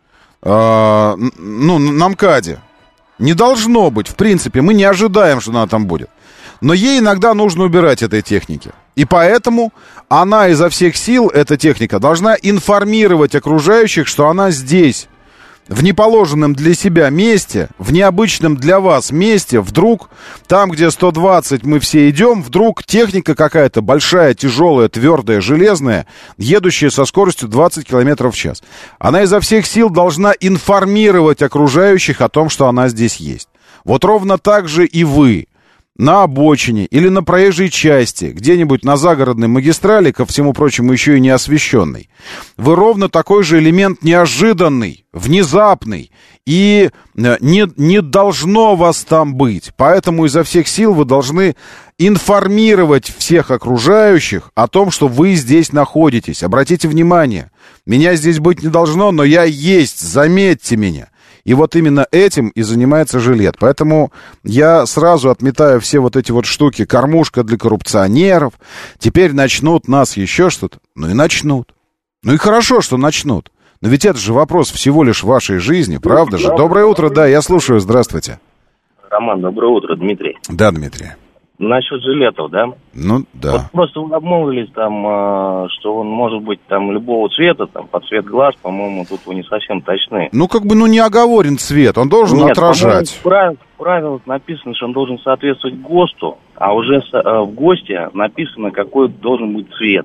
Э, ну, на МКАДе. Не должно быть, в принципе, мы не ожидаем, что она там будет. Но ей иногда нужно убирать этой техники. И поэтому она изо всех сил, эта техника, должна информировать окружающих, что она здесь. В неположенном для себя месте, в необычном для вас месте, вдруг, там, где сто двадцать мы все идем, вдруг техника какая-то большая, тяжелая, твердая, железная, едущая со скоростью двадцать километров в час. Она изо всех сил должна информировать окружающих о том, что она здесь есть. Вот ровно так же и вы. На обочине или на проезжей части, где-нибудь на загородной магистрали, ко всему прочему еще и не освещенной, вы ровно такой же элемент неожиданный, внезапный, и не, не должно вас там быть. Поэтому изо всех сил вы должны информировать всех окружающих о том, что вы здесь находитесь. Обратите внимание, меня здесь быть не должно, но я есть, заметьте меня. И вот именно этим и занимается жилет. Поэтому я сразу отметаю все вот эти вот штуки. Кормушка для коррупционеров. Теперь начнут нас еще что-то. Ну и начнут. Ну и хорошо, что начнут. Но ведь это же вопрос всего лишь вашей жизни, правда же? Доброе утро, да, я слушаю, здравствуйте. Роман, доброе утро, Дмитрий. Да, Дмитрий. Насчет жилетов, да? Ну, да. Вот просто вы обмолвились там, что он может быть там любого цвета, там, под цвет глаз, по-моему, тут вы не совсем точны. Ну, как бы, ну, не оговорен цвет, он должен Нет, отражать. В правилах, в правилах написано, что он должен соответствовать ГОСТу, а уже в ГОСТе написано, какой должен быть цвет.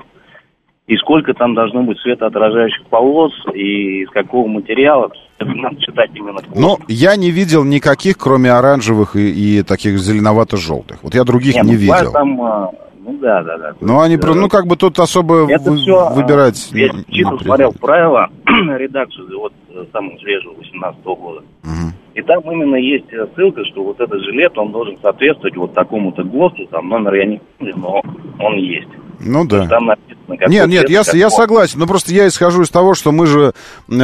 И сколько там должно быть светоотражающих полос, и из какого материала. Это надо читать именно ГОСТ. Ну, я не видел никаких, кроме оранжевых и, и таких зеленовато-желтых. Вот я других не, не ну, видел. Там, ну да, да, да. Ну, они, есть, ну, как бы тут особо это вы, все, выбирать... Я не, чисто не смотрел правила, редакцию, вот самую свежую, восемнадцатого года. Угу. И там именно есть ссылка, что вот этот жилет, он должен соответствовать вот такому-то ГОСТу, там номер я не помню, но он есть. Ну да. Там написано, нет, нет, я, я согласен. Но просто я исхожу из того, что мы же,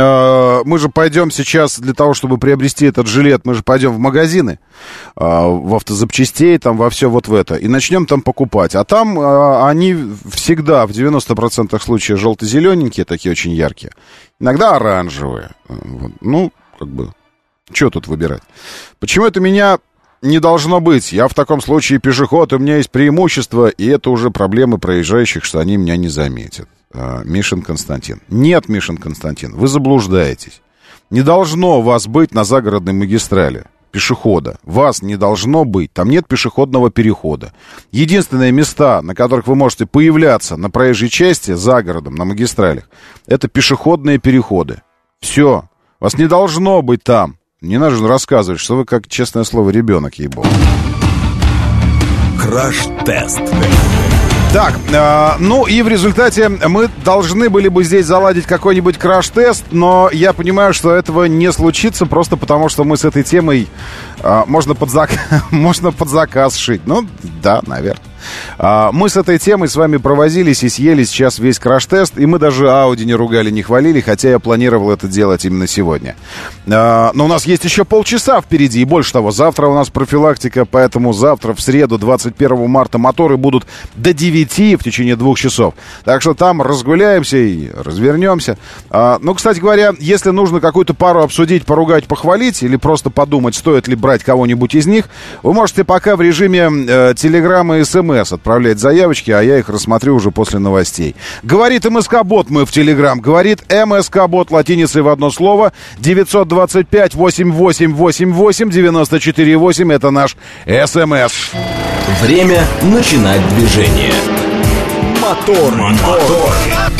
э, мы же пойдем сейчас для того, чтобы приобрести этот жилет, мы же пойдем в магазины, э, в автозапчастей, там, во все вот в это, и начнем там покупать. А там э, они всегда, в девяноста процентах случаев, желто-зелененькие, такие очень яркие. Иногда оранжевые. Вот. Ну, как бы, что тут выбирать? Почему это меня... не должно быть. Я в таком случае пешеход, у меня есть преимущество, и это уже проблемы проезжающих, что они меня не заметят. А, Мишин Константин. Нет, Мишин Константин, вы заблуждаетесь. Не должно вас быть на загородной магистрали пешехода. Вас не должно быть. Там нет пешеходного перехода. Единственные места, на которых вы можете появляться на проезжей части, за городом, на магистралях, это пешеходные переходы. Все. Вас не должно быть там. Не нужно рассказывать, что вы, как, честное слово, ребенок, ей-богу. Краш-тест. Так, э, ну и в результате мы должны были бы здесь заладить какой-нибудь краш-тест, но я понимаю, что этого не случится, просто потому что мы с этой темой э, можно, под зак... можно под заказ шить. Ну, да, наверное. Мы с этой темой с вами провозились и съели сейчас весь краш-тест, и мы даже Ауди не ругали, не хвалили, хотя я планировал это делать именно сегодня. Но у нас есть еще полчаса впереди, и больше того, завтра у нас профилактика, поэтому завтра, в среду, двадцать первого марта, моторы будут до девяти в течение двух часов. Так что там разгуляемся и развернемся. Ну, кстати говоря, если нужно какую-то пару обсудить, поругать, похвалить, или просто подумать, стоит ли брать кого-нибудь из них, вы можете пока в режиме э, телеграмма и смс отправлять заявочки, а я их рассмотрю уже после новостей. Говорит МСК-бот, мы в Телеграм. Говорит МСК-бот латиницей в одно слово. девятьсот двадцать пять восемьдесят восемь восемьдесят восемь девяносто четыре восемь. Это наш СМС. Время начинать движение. Мотор, мотор.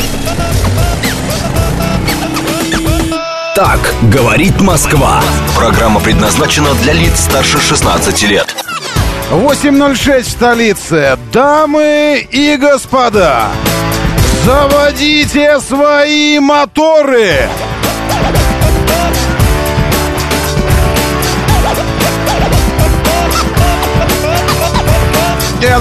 Так говорит Москва. Программа предназначена для лиц старше шестнадцати лет. восемь ноль шесть в столице. Дамы и господа, заводите свои моторы.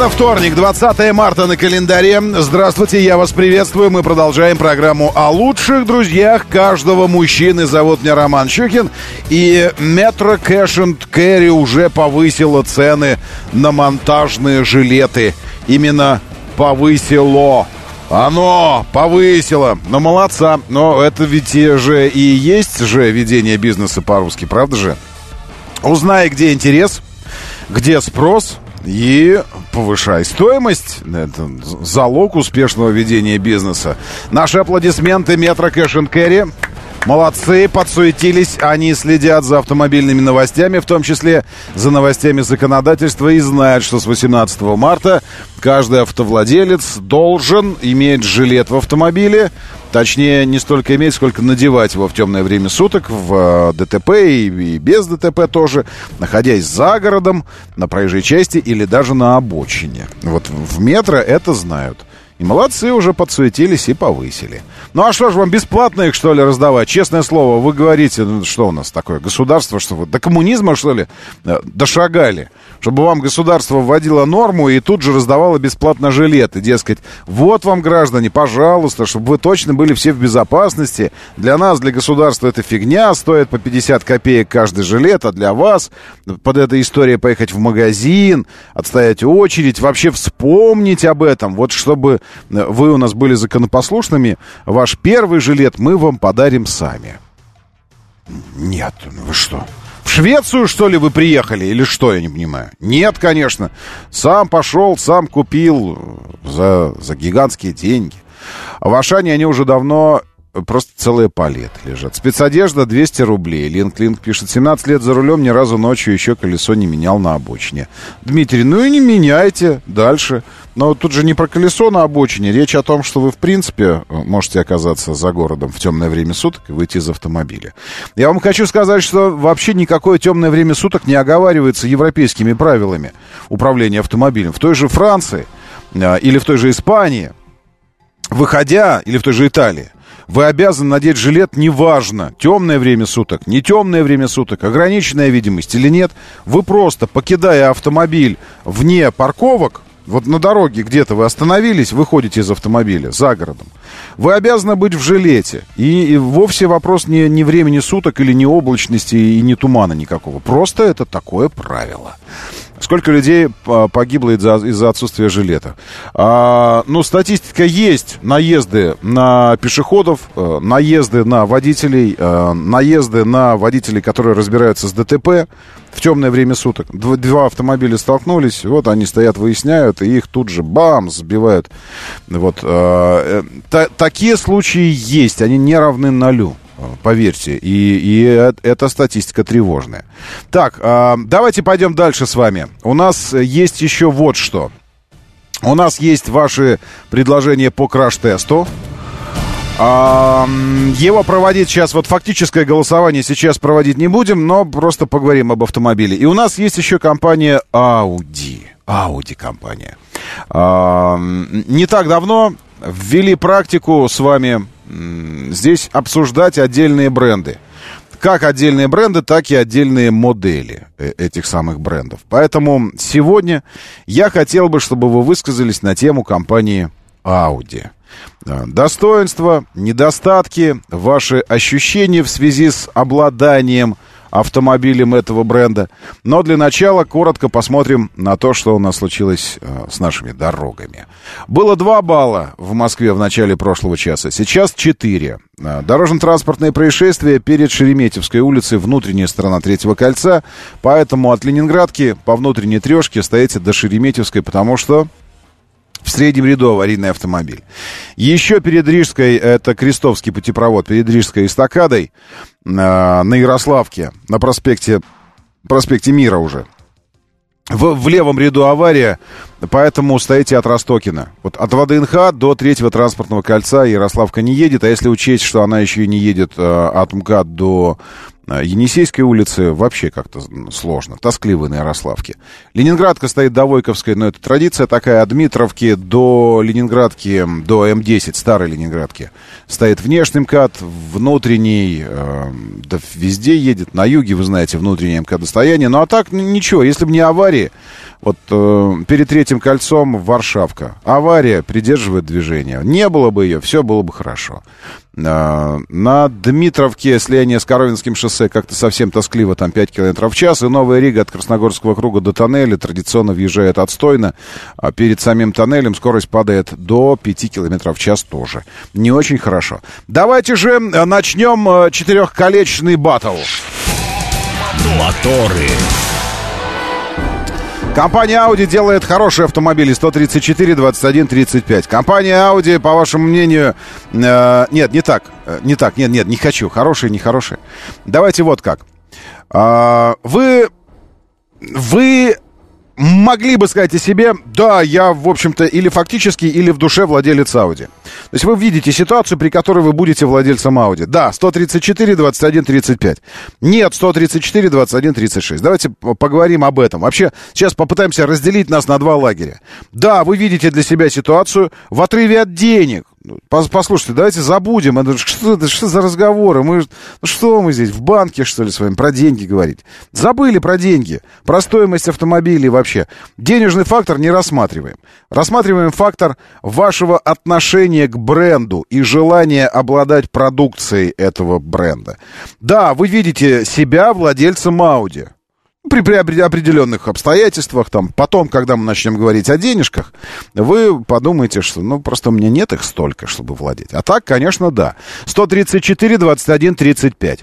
Это вторник, двадцатое марта на календаре. Здравствуйте, я вас приветствую. Мы продолжаем программу о лучших друзьях каждого мужчины. Зовут меня Роман Щукин. И Metro Cash and Carry уже повысила цены на монтажные жилеты. Именно повысило. Оно повысило. Ну, молодца. Но это ведь же и есть же ведение бизнеса по-русски, правда же? Узнай, где интерес, где спрос, и повышай стоимость. Это залог успешного ведения бизнеса. Наши аплодисменты Metro Cash and Carry. Молодцы, подсуетились. Они следят за автомобильными новостями, в том числе за новостями законодательства, и знают, что с восемнадцатого марта каждый автовладелец должен иметь жилет в автомобиле. Точнее, не столько иметь, сколько надевать его в темное время суток, в ДТП и, и без ДТП тоже, находясь за городом, на проезжей части или даже на обочине. Вот в метро это знают. И молодцы, уже подсуетились и повысили. Ну а что же, вам бесплатно их, что ли, раздавать? Честное слово, вы говорите, ну, что у нас такое, государство, что вы до коммунизма, что ли, дошагали? Чтобы вам государство вводило норму и тут же раздавало бесплатно жилеты. Дескать, вот вам, граждане, пожалуйста, чтобы вы точно были все в безопасности. Для нас, для государства это фигня, стоит по пятьдесят копеек каждый жилет, а для вас под этой историей поехать в магазин, отстоять очередь, вообще вспомнить об этом. Вот чтобы вы у нас были законопослушными, ваш первый жилет мы вам подарим сами. Нет, вы что? В Швецию, что ли, вы приехали? Или что, я не понимаю? Нет, конечно. Сам пошел, сам купил за, за гигантские деньги. А в Ашане они уже давно просто целые палеты лежат. Спецодежда двести рублей. Линк-линк пишет: семнадцать лет за рулем, ни разу ночью еще колесо не менял на обочине. Дмитрий, ну и не меняйте дальше. Но тут же не про колесо на обочине. Речь о том, что вы, в принципе, можете оказаться за городом в темное время суток и выйти из автомобиля. Я вам хочу сказать, что вообще никакое темное время суток не оговаривается европейскими правилами управления автомобилем. В той же Франции э, или в той же Испании, выходя, или в той же Италии, вы обязаны надеть жилет, неважно, темное время суток, не темное время суток, ограниченная видимость или нет. Вы просто, покидая автомобиль вне парковок, вот на дороге где-то вы остановились, выходите из автомобиля за городом, вы обязаны быть в жилете. И, и вовсе вопрос не, не времени суток или не облачности и не тумана никакого. Просто это такое правило. Сколько людей погибло из-за, из-за отсутствия жилета? А, ну, статистика есть. Наезды на пешеходов, наезды на водителей, наезды на водителей, которые разбираются с ДТП в темное время суток. Два автомобиля столкнулись, вот они стоят, выясняют, и их тут же бам, сбивают. Вот. А, та, такие случаи есть, они не равны нулю. Поверьте, и, и эта статистика тревожная. Так, э, давайте пойдем дальше с вами. У нас есть еще вот что. У нас есть ваши предложения по краш-тесту. Э, его проводить сейчас, вот фактическое голосование сейчас проводить не будем, но просто поговорим об автомобиле. И у нас есть еще компания Audi. Audi компания. Э, не так давно ввели практику с вами здесь обсуждать отдельные бренды. Как отдельные бренды, так и отдельные модели этих самых брендов. Поэтому сегодня я хотел бы, чтобы вы высказались на тему компании Audi. Достоинства, недостатки, ваши ощущения в связи с обладанием автомобилем этого бренда. Но для начала коротко посмотрим на то, что у нас случилось э, с нашими дорогами. Было два балла в Москве в начале прошлого часа, сейчас четыре. Э, дорожно-транспортные происшествия перед Шереметьевской улицей, внутренняя сторона Третьего кольца. Поэтому от Ленинградки по внутренней трешке стоите до Шереметьевской, потому что в среднем ряду аварийный автомобиль. Еще перед Рижской, это Крестовский путепровод, перед Рижской эстакадой, э, на Ярославке, на проспекте, проспекте Мира уже. В, в левом ряду авария, поэтому стоите от Ростокина. Вот от ВДНХ до Третьего транспортного кольца Ярославка не едет, а если учесть, что она еще и не едет э, от МКАД до Енисейской улицы, вообще как-то сложно, тоскливо на Ярославке. Ленинградка стоит до Войковской, но это традиция такая. От Дмитровки до Ленинградки, до Эм десять, старой Ленинградки, стоит внешний МКАД, внутренний, э, да везде едет. На юге, вы знаете, внутреннее МКАД-достояние. Ну а так ничего, если бы не аварии, вот э, перед Третьим третьим кольцом Варшавка. Авария придерживает движение. Не было бы ее, все было бы хорошо. На Дмитровке слияние с Коровинским шоссе как-то совсем тоскливо, там пять километров в час. И Новая Рига от Красногорского круга до тоннеля традиционно въезжает отстойно. А перед самим тоннелем скорость падает до пяти километров в час тоже. Не очень хорошо. Давайте же начнем четырехколечный баттл. Моторы. Компания Audi делает хорошие автомобили. сто тридцать четыре, двадцать один, тридцать пять. Компания Audi, по вашему мнению... Э, нет, не так. Не так. Нет, нет, не хочу. Хорошие, нехорошие. Давайте вот как. Э, вы... Вы... могли бы сказать о себе, да, я, в общем-то, или фактически, или в душе владелец Audi. То есть вы видите ситуацию, при которой вы будете владельцем Audi. Да, сто тридцать четыре, двадцать один, тридцать пять. Нет, сто тридцать четыре, двадцать один, тридцать шесть. Давайте поговорим об этом. Вообще, сейчас попытаемся разделить нас на два лагеря. Да, вы видите для себя ситуацию в отрыве от денег. Послушайте, давайте забудем. Это, что, это, что за разговоры? Мы, ну что мы здесь, в банке, что ли, с вами про деньги говорить? Забыли про деньги, про стоимость автомобилей вообще. Денежный фактор не рассматриваем. Рассматриваем фактор вашего отношения к бренду и желания обладать продукцией этого бренда. Да, вы видите себя владельцем Audi. При, при определенных обстоятельствах, там, потом, когда мы начнем говорить о денежках, вы подумаете, что, ну, просто у меня нет их столько, чтобы владеть. А так, конечно, да. сто тридцать четыре, двадцать один, тридцать пять.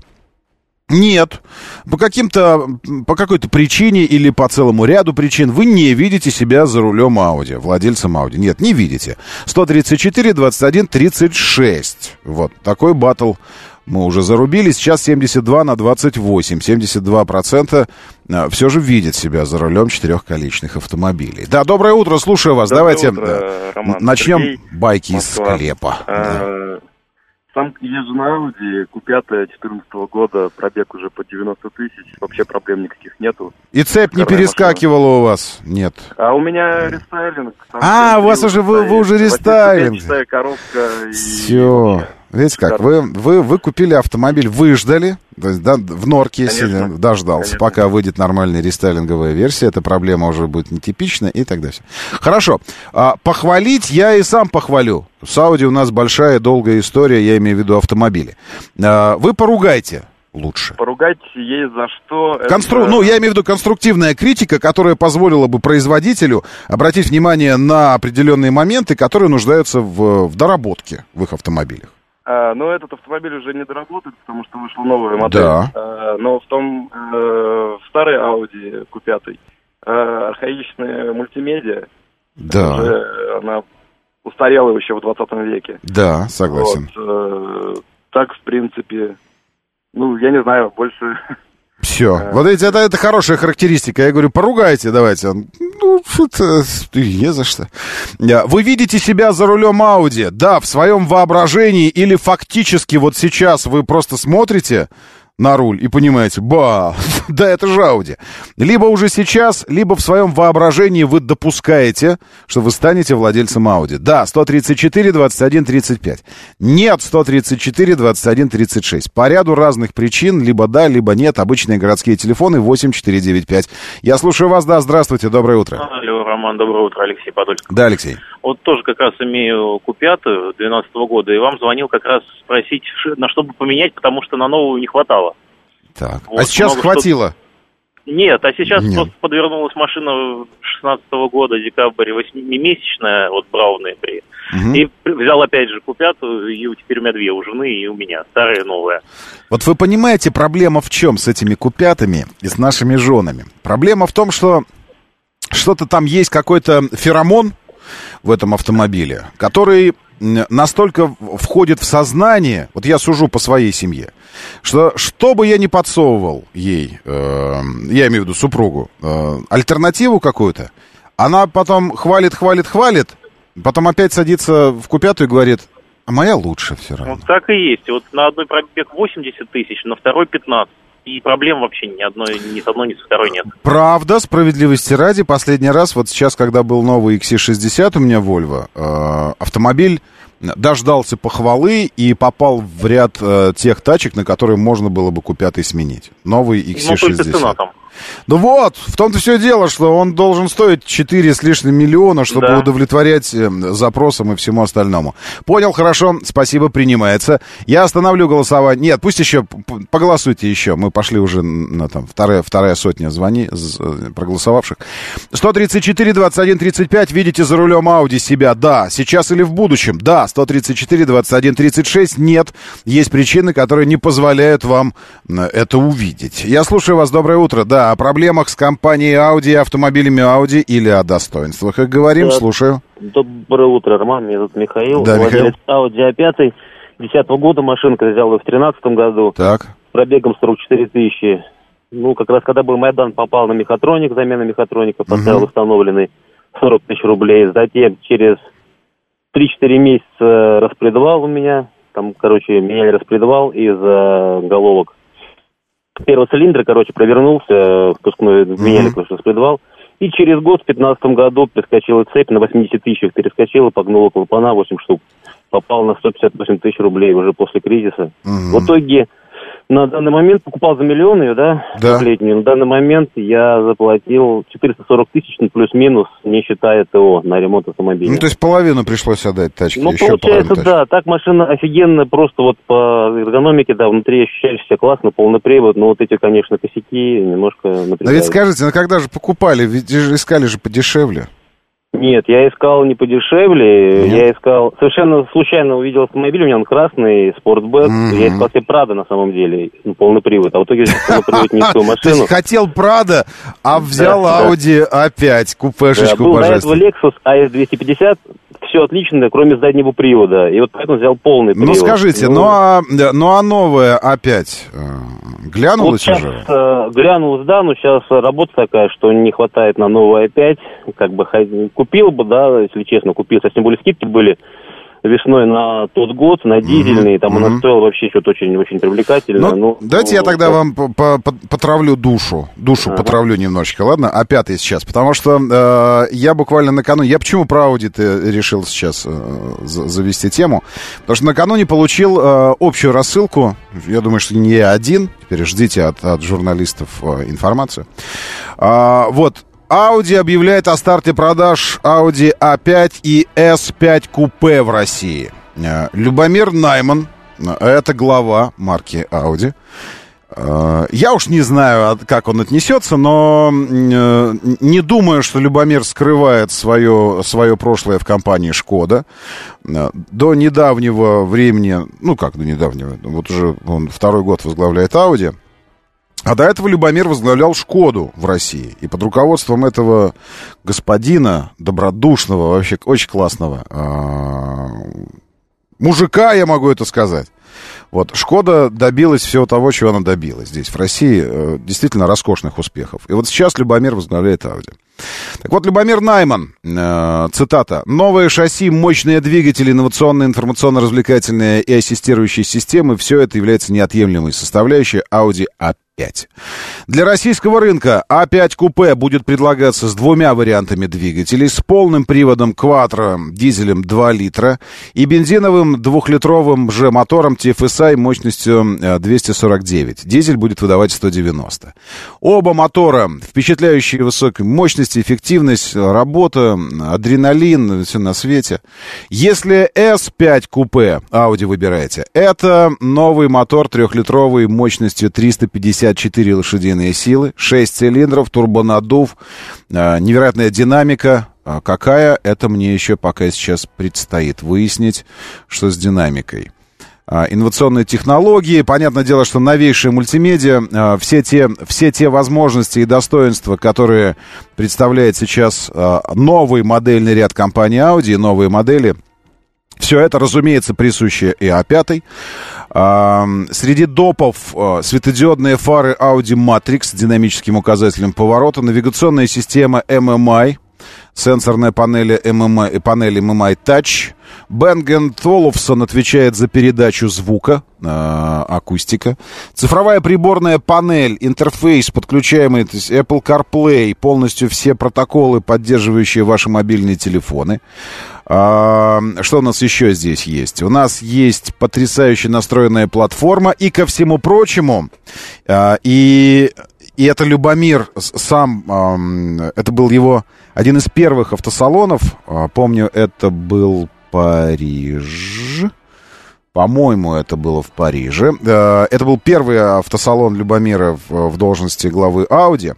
Нет, по каким-то, по какой-то причине или по целому ряду причин вы не видите себя за рулем Audi, владельцем Audi. Нет, не видите. сто тридцать четыре, двадцать один, тридцать шесть. Вот, такой баттл мы уже зарубили. Сейчас семьдесят два на двадцать восемь. семьдесят два процента все же видят себя за рулем четырехколичных автомобилей. Да, доброе утро, слушаю вас. Доброе Давайте утро, Роман, начнем Сергей, байки Москва. из склепа. А, Да. Сам езжу на Audi, купята две тысячи четырнадцатого года, пробег уже по девяносто тысяч, вообще проблем никаких нету. И цепь не перескакивала машина у вас? Нет. А у меня рестайлинг. А, у вас уже, вы, вы уже рестайлинг. Коробка. Все. Видите как, вы, вы, вы купили автомобиль, выждали, то есть, да, в норке сидя, дождался, конечно, пока выйдет нормальная рестайлинговая версия, эта проблема уже будет нетипична и так далее. Хорошо, а, похвалить я и сам похвалю. С Audi у нас большая, долгая история, я имею в виду автомобили. А, вы поругайте лучше. Поругать есть за что. Констру... Это... Ну, я имею в виду конструктивная критика, которая позволила бы производителю обратить внимание на определенные моменты, которые нуждаются в, в доработке в их автомобилях. А, но этот автомобиль уже не доработает, потому что вышла новая модель. Да. А, но в том, э, в старой Audi кью пять, э, архаичная мультимедиа, да. Уже она устарела еще в двадцатом веке. Да, согласен. Вот, э, так, в принципе, ну, я не знаю, больше... Все. А, вот эти, это, это хорошая характеристика. Я говорю, поругайте давайте. Ну, что-то... Не за что. Вы видите себя за рулем Audi? Да, в своем воображении или фактически вот сейчас вы просто смотрите на руль и понимаете, ба, да это же Audi. Либо уже сейчас, либо в своем воображении вы допускаете, что вы станете владельцем Audi. Да, сто тридцать четыре, двадцать один, тридцать пять. Нет, сто тридцать четыре, двадцать один, тридцать шесть. По ряду разных причин, либо да, либо нет. Обычные городские телефоны восемь четыре девять пять. Я слушаю вас, да, здравствуйте, доброе утро. Алло, Роман, доброе утро, Алексей Подольск. Да, Алексей. Вот тоже как раз имею купяту две тысячи двенадцатого года, и вам звонил как раз спросить, на что бы поменять, потому что на новую не хватало. Так. Вот, а сейчас хватило? Что... Нет, а сейчас Нет. просто подвернулась машина шестнадцатого года, декабрь, восьмимесячная, вот брал в ноябре. Угу. И взял опять же купяту, и теперь у меня две, у жены и у меня, старая и новая. Вот вы понимаете, проблема в чем с этими купятами и с нашими женами? Проблема в том, что что-то там есть, какой-то феромон в этом автомобиле, который настолько входит в сознание, вот я сужу по своей семье, что что бы я ни подсовывал ей, э, я имею в виду супругу, э, альтернативу какую-то, она потом хвалит, хвалит, хвалит, потом опять садится в купяту и говорит, а моя лучше все равно. Вот так и есть. Вот на одной пробег восемьдесят тысяч, на второй пятнадцать. И проблем вообще ни одной, ни с одной, ни с второй нет. Правда, справедливости ради, последний раз, вот сейчас, когда был новый икс си шестьдесят у меня Volvo, э, автомобиль дождался похвалы и попал в ряд э, тех тачек, на которые можно было бы купятый сменить. Новый икс си шестьдесят. Ну, только цена там. Ну вот, в том-то все дело, что он должен стоить четыре с лишним миллиона, чтобы да. удовлетворять запросам и всему остальному. Понял, хорошо, спасибо, принимается. Я остановлю голосование. Нет, пусть еще, поголосуйте еще. Мы пошли уже на там вторая, вторая сотня звони, проголосовавших. сто тридцать четыре двадцать один тридцать пять, видите за рулем Audi себя? Да. Сейчас или в будущем? Да. сто тридцать четыре двадцать один тридцать шесть? Нет. Есть причины, которые не позволяют вам это увидеть. Я слушаю вас, доброе утро. Да, о проблемах с компанией Audi, автомобилями Audi или о достоинствах их говорим, да. Слушаю. Доброе утро, Роман, меня зовут Михаил. Да, владелец Audi а пять две тысячи десятого года, машинка, взял ее в тринадцатом году. Так. Пробегом сорок четыре тысячи. Ну, как раз когда был Майдан, попал на мехатроник, замена мехатроника, поставил угу. установленный сорок тысяч рублей. Затем через три-четыре месяца распредвал у меня. Там, короче, меняли распредвал из-за головок первого цилиндра, короче, провернулся, впускной, меняли, короче, распредвал. И через год, в пятнадцатом году, перескочила цепь, на восемьдесят тысяч перескочила, погнула клапана, восемь штук. Попал на сто пятьдесят восемь тысяч рублей уже после кризиса. Угу. В итоге, на данный момент, покупал за миллион ее, да, да. последнюю. На данный момент я заплатил четыреста сорок тысяч, ну, плюс-минус, не считая ТО на ремонт автомобиля. Ну, то есть половину пришлось отдать тачке, ну, еще получается, половину да, так машина офигенная, просто вот по эргономике, да, внутри ощущаешься классно, полный привод, но вот эти, конечно, косяки немножко напрягают. Но ведь скажите, ну когда же покупали, ведь искали же подешевле? Нет, я искал не подешевле, Нет. я искал... Совершенно случайно увидел автомобиль, у меня он красный, спортбэк, mm-hmm. я искал себе Прада на самом деле, ну, полный привод, а в итоге полный привод не ту машину. То есть хотел Прада, а взял Audi а пять, купешечку, был до этого Lexus а эс двести пятьдесят, все отлично, кроме заднего привода, и вот поэтому взял полный привод. Ну скажите, ну а, ну, а новая а пять глянулась вот уже? Э, глянулась, да, но сейчас работа такая, что не хватает на новую а пять, как бы купил бы, да, если честно, купил, совсем более скидки были весной на тот год, на дизельный, mm-hmm. там mm-hmm. она стоила вообще что-то очень-очень привлекательно. Ну, ну, давайте ну, я тогда вот. вам потравлю душу, душу ага. потравлю немножечко, ладно? А пятый сейчас, потому что э, я буквально накануне, я почему про Audi-то решил сейчас э, завести тему, потому что накануне получил э, общую рассылку, я думаю, что не я один, теперь ждите от, от журналистов э, информацию. Э, вот. Audi объявляет о старте продаж Audi а пять и эс пять купе в России. Любомир Найман, это глава марки Audi. Я уж не знаю, как он отнесется, но не думаю, что Любомир скрывает свое, свое прошлое в компании «Шкода». До недавнего времени, ну как до недавнего, вот уже он второй год возглавляет Audi. А до этого Любомир возглавлял «Шкоду» в России. И под руководством этого господина, добродушного, вообще очень классного мужика, я могу это сказать. Вот, «Шкода» добилась всего того, чего она добилась здесь, в России, действительно роскошных успехов. И вот сейчас Любомир возглавляет Audi. Так вот, Любомир Найман, э, цитата: «Новые шасси, мощные двигатели, инновационные информационно-развлекательные и ассистирующие системы — все это является неотъемлемой составляющей Audi а пять. Для российского рынка а пять купе будет предлагаться с двумя вариантами двигателей, с полным приводом Quattro дизелем два литра и бензиновым двухлитровым же мотором ти эф эс ай мощностью двести сорок девять. Дизель будет выдавать сто девяносто. Оба мотора впечатляющие высокой мощности, эффективность, работа, адреналин, все на свете. Если эс пять купе Audi выбираете, это новый мотор трехлитровый мощностью триста пятьдесят четыре лошадиные силы, шесть цилиндров, турбонаддув, невероятная динамика. Какая, это мне еще пока сейчас предстоит выяснить, что с динамикой. Инновационные технологии, понятное дело, что новейшая мультимедиа, все те, все те возможности и достоинства, которые представляет сейчас новый модельный ряд компании Audi, новые модели, все это, разумеется, присуще и а пять. Среди допов светодиодные фары Audi Matrix с динамическим указателем поворота, навигационная система эм эм ай, сенсорная панель эм эм ай, панель эм эм ай Touch. Bang энд Olufsen отвечает за передачу звука, э, акустика. Цифровая приборная панель, интерфейс, подключаемый, то есть Apple CarPlay, полностью все протоколы, поддерживающие ваши мобильные телефоны. А, что у нас еще здесь есть? У нас есть потрясающе настроенная платформа, и ко всему прочему, а, и... и это Любомир сам, это был его один из первых автосалонов, помню, это был Париж, по-моему, это было в Париже. Это был первый автосалон Любомира в, в должности главы Audi,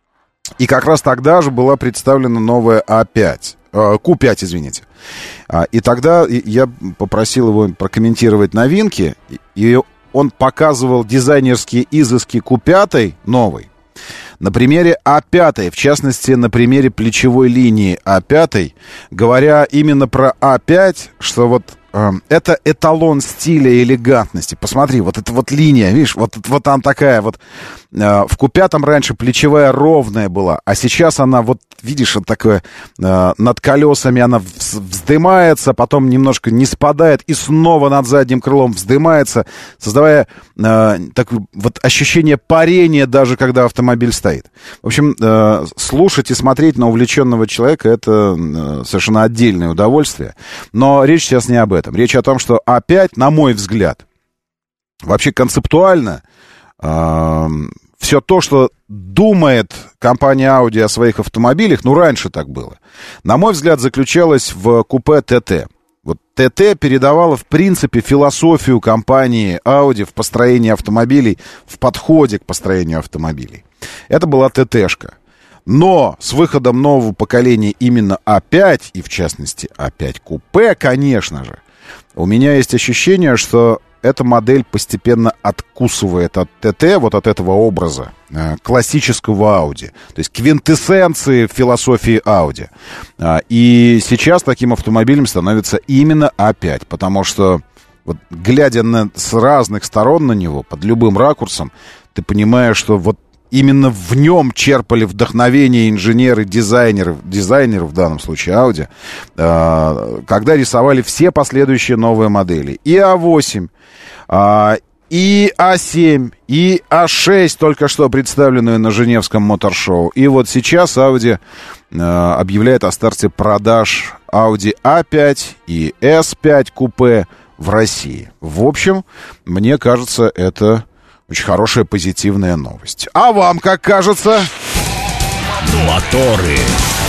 и как раз тогда же была представлена новая А пять, Ку пять, извините. И тогда я попросил его прокомментировать новинки, и он показывал дизайнерские изыски Ку пять новой на примере А пять, в частности, на примере плечевой линии А пять, говоря именно про А пять, что вот э, это эталон стиля и элегантности. Посмотри, вот эта вот линия, видишь, вот, вот там такая вот. Э, в Ку пять раньше плечевая ровная была, а сейчас она вот, видишь, вот такое, э, над колесами она вздымается, потом немножко не спадает и снова над задним крылом вздымается, создавая э, такое вот ощущение парения, даже когда автомобиль стоит. В общем, э, слушать и смотреть на увлеченного человека — это э, совершенно отдельное удовольствие. Но речь сейчас не об этом. Речь о том, что А пять, на мой взгляд, вообще концептуально э, все то, что думает компания Audi о своих автомобилях, ну, раньше так было, на мой взгляд, заключалось в купе ТТ. Вот ТТ передавала, в принципе, философию компании Audi в построении автомобилей, в подходе к построению автомобилей. Это была ТТшка. Но с выходом нового поколения именно А пять, и в частности А пять купе, конечно же, у меня есть ощущение, что эта модель постепенно откусывает от ТТ, вот от этого образа э, классического Audi, то есть квинтэссенции философии Audi. А, и сейчас таким автомобилем становится именно А пять, потому что, вот, глядя на, с разных сторон на него, под любым ракурсом, ты понимаешь, что вот именно в нем черпали вдохновение инженеры, дизайнеры, дизайнеры в данном случае Audi, э, когда рисовали все последующие новые модели. И А восемь, э, и А семь, и А шесть, только что представленную на Женевском моторшоу. И вот сейчас Audi э, объявляет о старте продаж Audi А пять и Эс пять купе в России. В общем, мне кажется, это очень хорошая, позитивная новость. А вам как кажется? Моторы.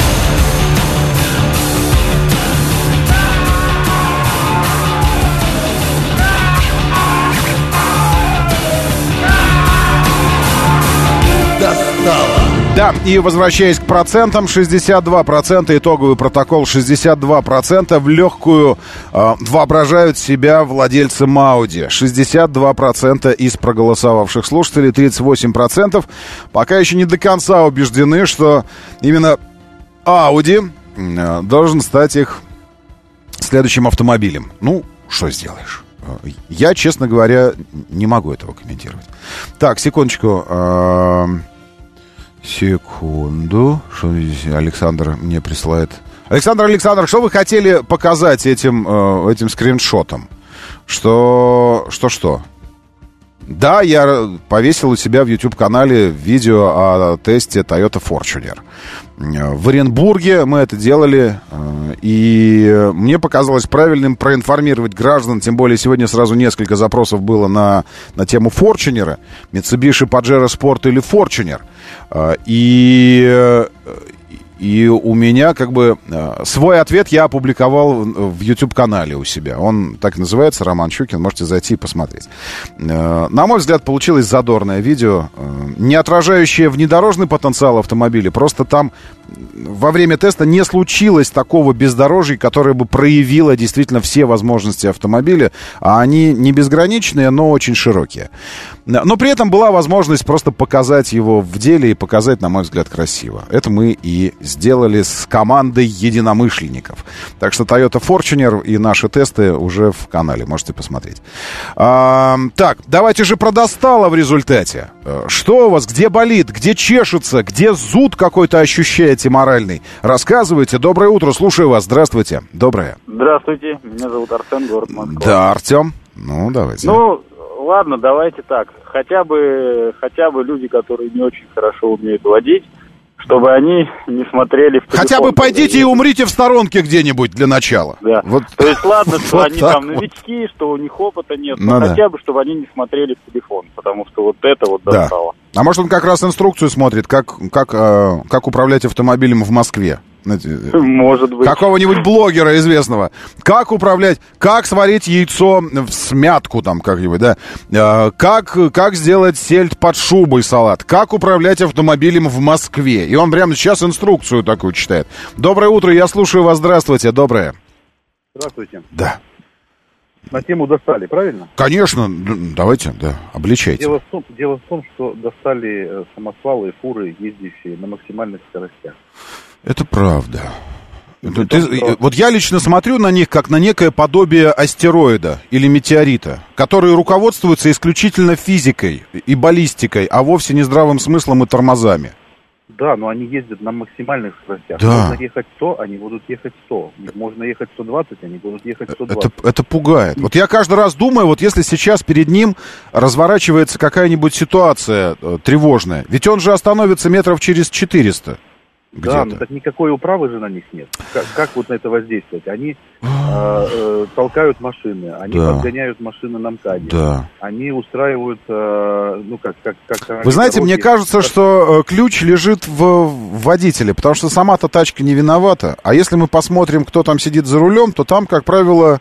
Достало. Да, и возвращаясь к процентам, шестьдесят два процента, итоговый протокол шестьдесят два процента в легкую э, воображают себя владельцы Audi. шестьдесят два процента из проголосовавших слушателей, тридцать восемь процентов пока еще не до конца убеждены, что именно Audi э, должен стать их следующим автомобилем. Ну, что сделаешь? Я, честно говоря, не могу этого комментировать. Так, секундочку. Э, Секунду. Что здесь Александр мне присылает? Александр, Александр, что вы хотели показать этим, э, этим скриншотом? Что, что, что? Да, я повесил у себя в YouTube-канале видео о тесте Toyota Fortuner. В Оренбурге мы это делали, и мне показалось правильным проинформировать граждан, тем более сегодня сразу несколько запросов было на, на тему Fortuner, Mitsubishi Pajero Sport или Fortuner. И... И у меня как бы свой ответ я опубликовал в YouTube-канале у себя. Он так и называется, Роман Щукин, можете зайти и посмотреть. На мой взгляд, получилось задорное видео, не отражающее внедорожный потенциал автомобиля. Просто там во время теста не случилось такого бездорожья, которое бы проявило действительно все возможности автомобиля. А они не безграничные, но очень широкие. Но при этом была возможность просто показать его в деле и показать, на мой взгляд, красиво. Это мы и сделали с командой единомышленников. Так что Toyota Fortuner и наши тесты уже в канале, можете посмотреть. А, так, давайте же про достало в результате. Что у вас, где болит, где чешется, где зуд какой-то ощущаете моральный? Рассказывайте. Доброе утро, слушаю вас. Здравствуйте. Доброе. Здравствуйте, меня зовут Артем, город Москва. Да, Артем. Ну, давайте. Ну, ладно, давайте так. Хотя бы, хотя бы люди, которые не очень хорошо умеют водить, чтобы они не смотрели в телефон. Хотя бы пойдите и умрите в сторонке где-нибудь для начала. Да. Вот. То есть ладно, что Вот они так там вот. новички, что у них опыта нет, Ну но да. хотя бы, чтобы они не смотрели в телефон, потому что вот это вот Да. достало. А может, он как раз инструкцию смотрит, как, как, э, как управлять автомобилем в Москве? Знаете, Может быть. какого-нибудь блогера известного. Как управлять, как сварить яйцо в смятку там как-нибудь, да? Э, как, как сделать сельдь под шубой салат? Как управлять автомобилем в Москве? И он прямо сейчас инструкцию такую читает. Доброе утро, я слушаю вас, здравствуйте, доброе. Здравствуйте. Да. На тему достали, правильно? Конечно, д- давайте, да, обличайте. Дело в том, дело в том, что достали э, самосвалы и фуры, ездящие на максимальных скоростях. Это правда. Это- ты- вот я лично смотрю на них как на некое подобие астероида или метеорита, которые руководствуются исключительно физикой и баллистикой, а вовсе не здравым смыслом и тормозами. Да, но они ездят на максимальных скоростях. Да. Можно ехать сто, они будут ехать сто. Можно ехать сто двадцать, они будут ехать сто двадцать. Это, это пугает. Вот я каждый раз думаю, вот если сейчас перед ним разворачивается какая-нибудь ситуация э, тревожная, ведь он же остановится метров через четыреста. Да, где-то. но так никакой управы же на них нет. Как, как вот на это воздействовать? Они э, э, толкают машины, они Да. подгоняют машины на МКАДе. Да. Они устраивают, э, ну как, как, как... Вы знаете, дороги. мне кажется, что э, ключ лежит в, в водителе, потому что сама-то тачка не виновата. А если мы посмотрим, кто там сидит за рулем, то там, как правило,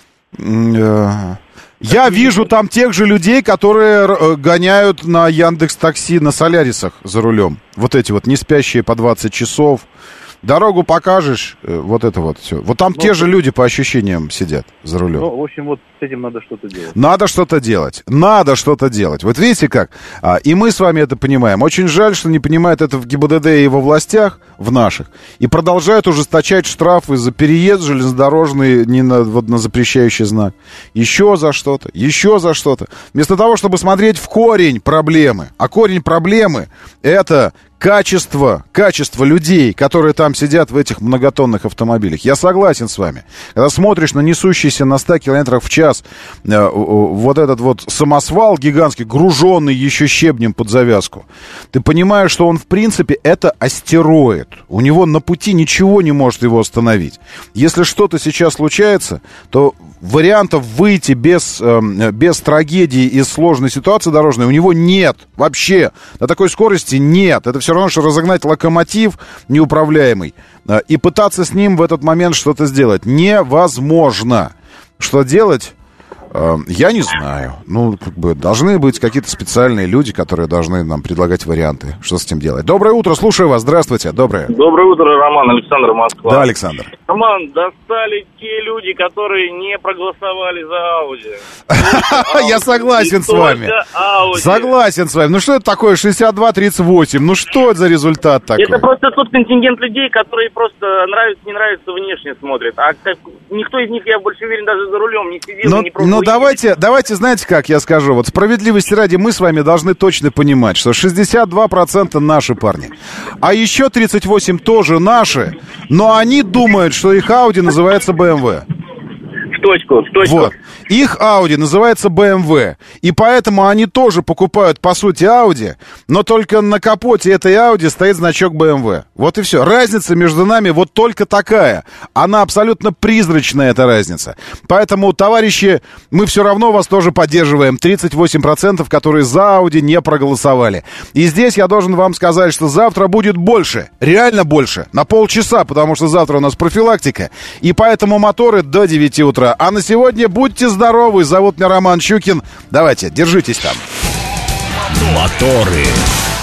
м, э, я вижу там тех же людей, которые э, гоняют на Яндекс.Такси на Солярисах за рулем. Вот эти вот не спящие по двадцать часов. Дорогу покажешь, э, вот это вот все. Вот там Ну, те же люди по ощущениям сидят за рулем. Ну, в общем, вот с этим надо что-то делать. Надо что-то делать. Надо что-то делать. Вот видите как? А, и мы с вами это понимаем. Очень жаль, что не понимают это в ГИБДД и во властях, в наших. И продолжают ужесточать штрафы за переезд железнодорожный не на, вот, на запрещающий знак. Еще за что-то. Еще за что-то. Вместо того, чтобы смотреть в корень проблемы. А корень проблемы — это качество, качество людей, которые там сидят в этих многотонных автомобилях. Я согласен с вами. Когда смотришь на несущийся на ста километрах в час э, вот этот вот самосвал гигантский, груженный еще щебнем под завязку, ты понимаешь, что он в принципе это астероид. У него на пути ничего не может его остановить. Если что-то сейчас случается, то вариантов выйти без, э, без трагедии из сложной ситуации дорожной у него нет. Вообще. На такой скорости нет. Это все равно, что разогнать локомотив неуправляемый э, и пытаться с ним в этот момент что-то сделать. Невозможно. Что делать? Э, я не знаю. Ну, как бы должны быть какие-то специальные люди, которые должны нам предлагать варианты, что с этим делать. Доброе утро, слушаю вас. Здравствуйте. Доброе. Доброе утро, Роман, Александр, Москва. Да, Александр. Роман, достали те люди, которые не проголосовали за Ауди. Я согласен с вами. Согласен с вами. Ну что это такое шестьдесят два тридцать восемь? Ну что это за результат такой? Это просто тот контингент людей, которые просто нравится, не нравится, внешне смотрят. А как, никто из них, я больше уверен, даже за рулем не сидел, Но, не пробовал. но давайте, давайте, знаете, как я скажу, вот справедливости ради, мы с вами должны точно понимать, что шестьдесят два процента наши парни, а еще тридцать восемь тоже наши, но они думают, что их Audi называется бэ эм вэ. В точку, в точку. Вот. Их Audi называется бэ эм вэ. И поэтому они тоже покупают, по сути, Audi, но только на капоте этой Audi стоит значок бэ эм вэ. Вот и все. Разница между нами вот только такая. Она абсолютно призрачная, эта разница. Поэтому, товарищи, мы все равно вас тоже поддерживаем. тридцать восемь процентов, которые за Audi не проголосовали. И здесь я должен вам сказать, что завтра будет больше. Реально больше. На полчаса, потому что завтра у нас профилактика. И поэтому моторы до девяти утра. А на сегодня будьте здоровы. Зовут меня Роман Щукин. Давайте, держитесь там. Моторы.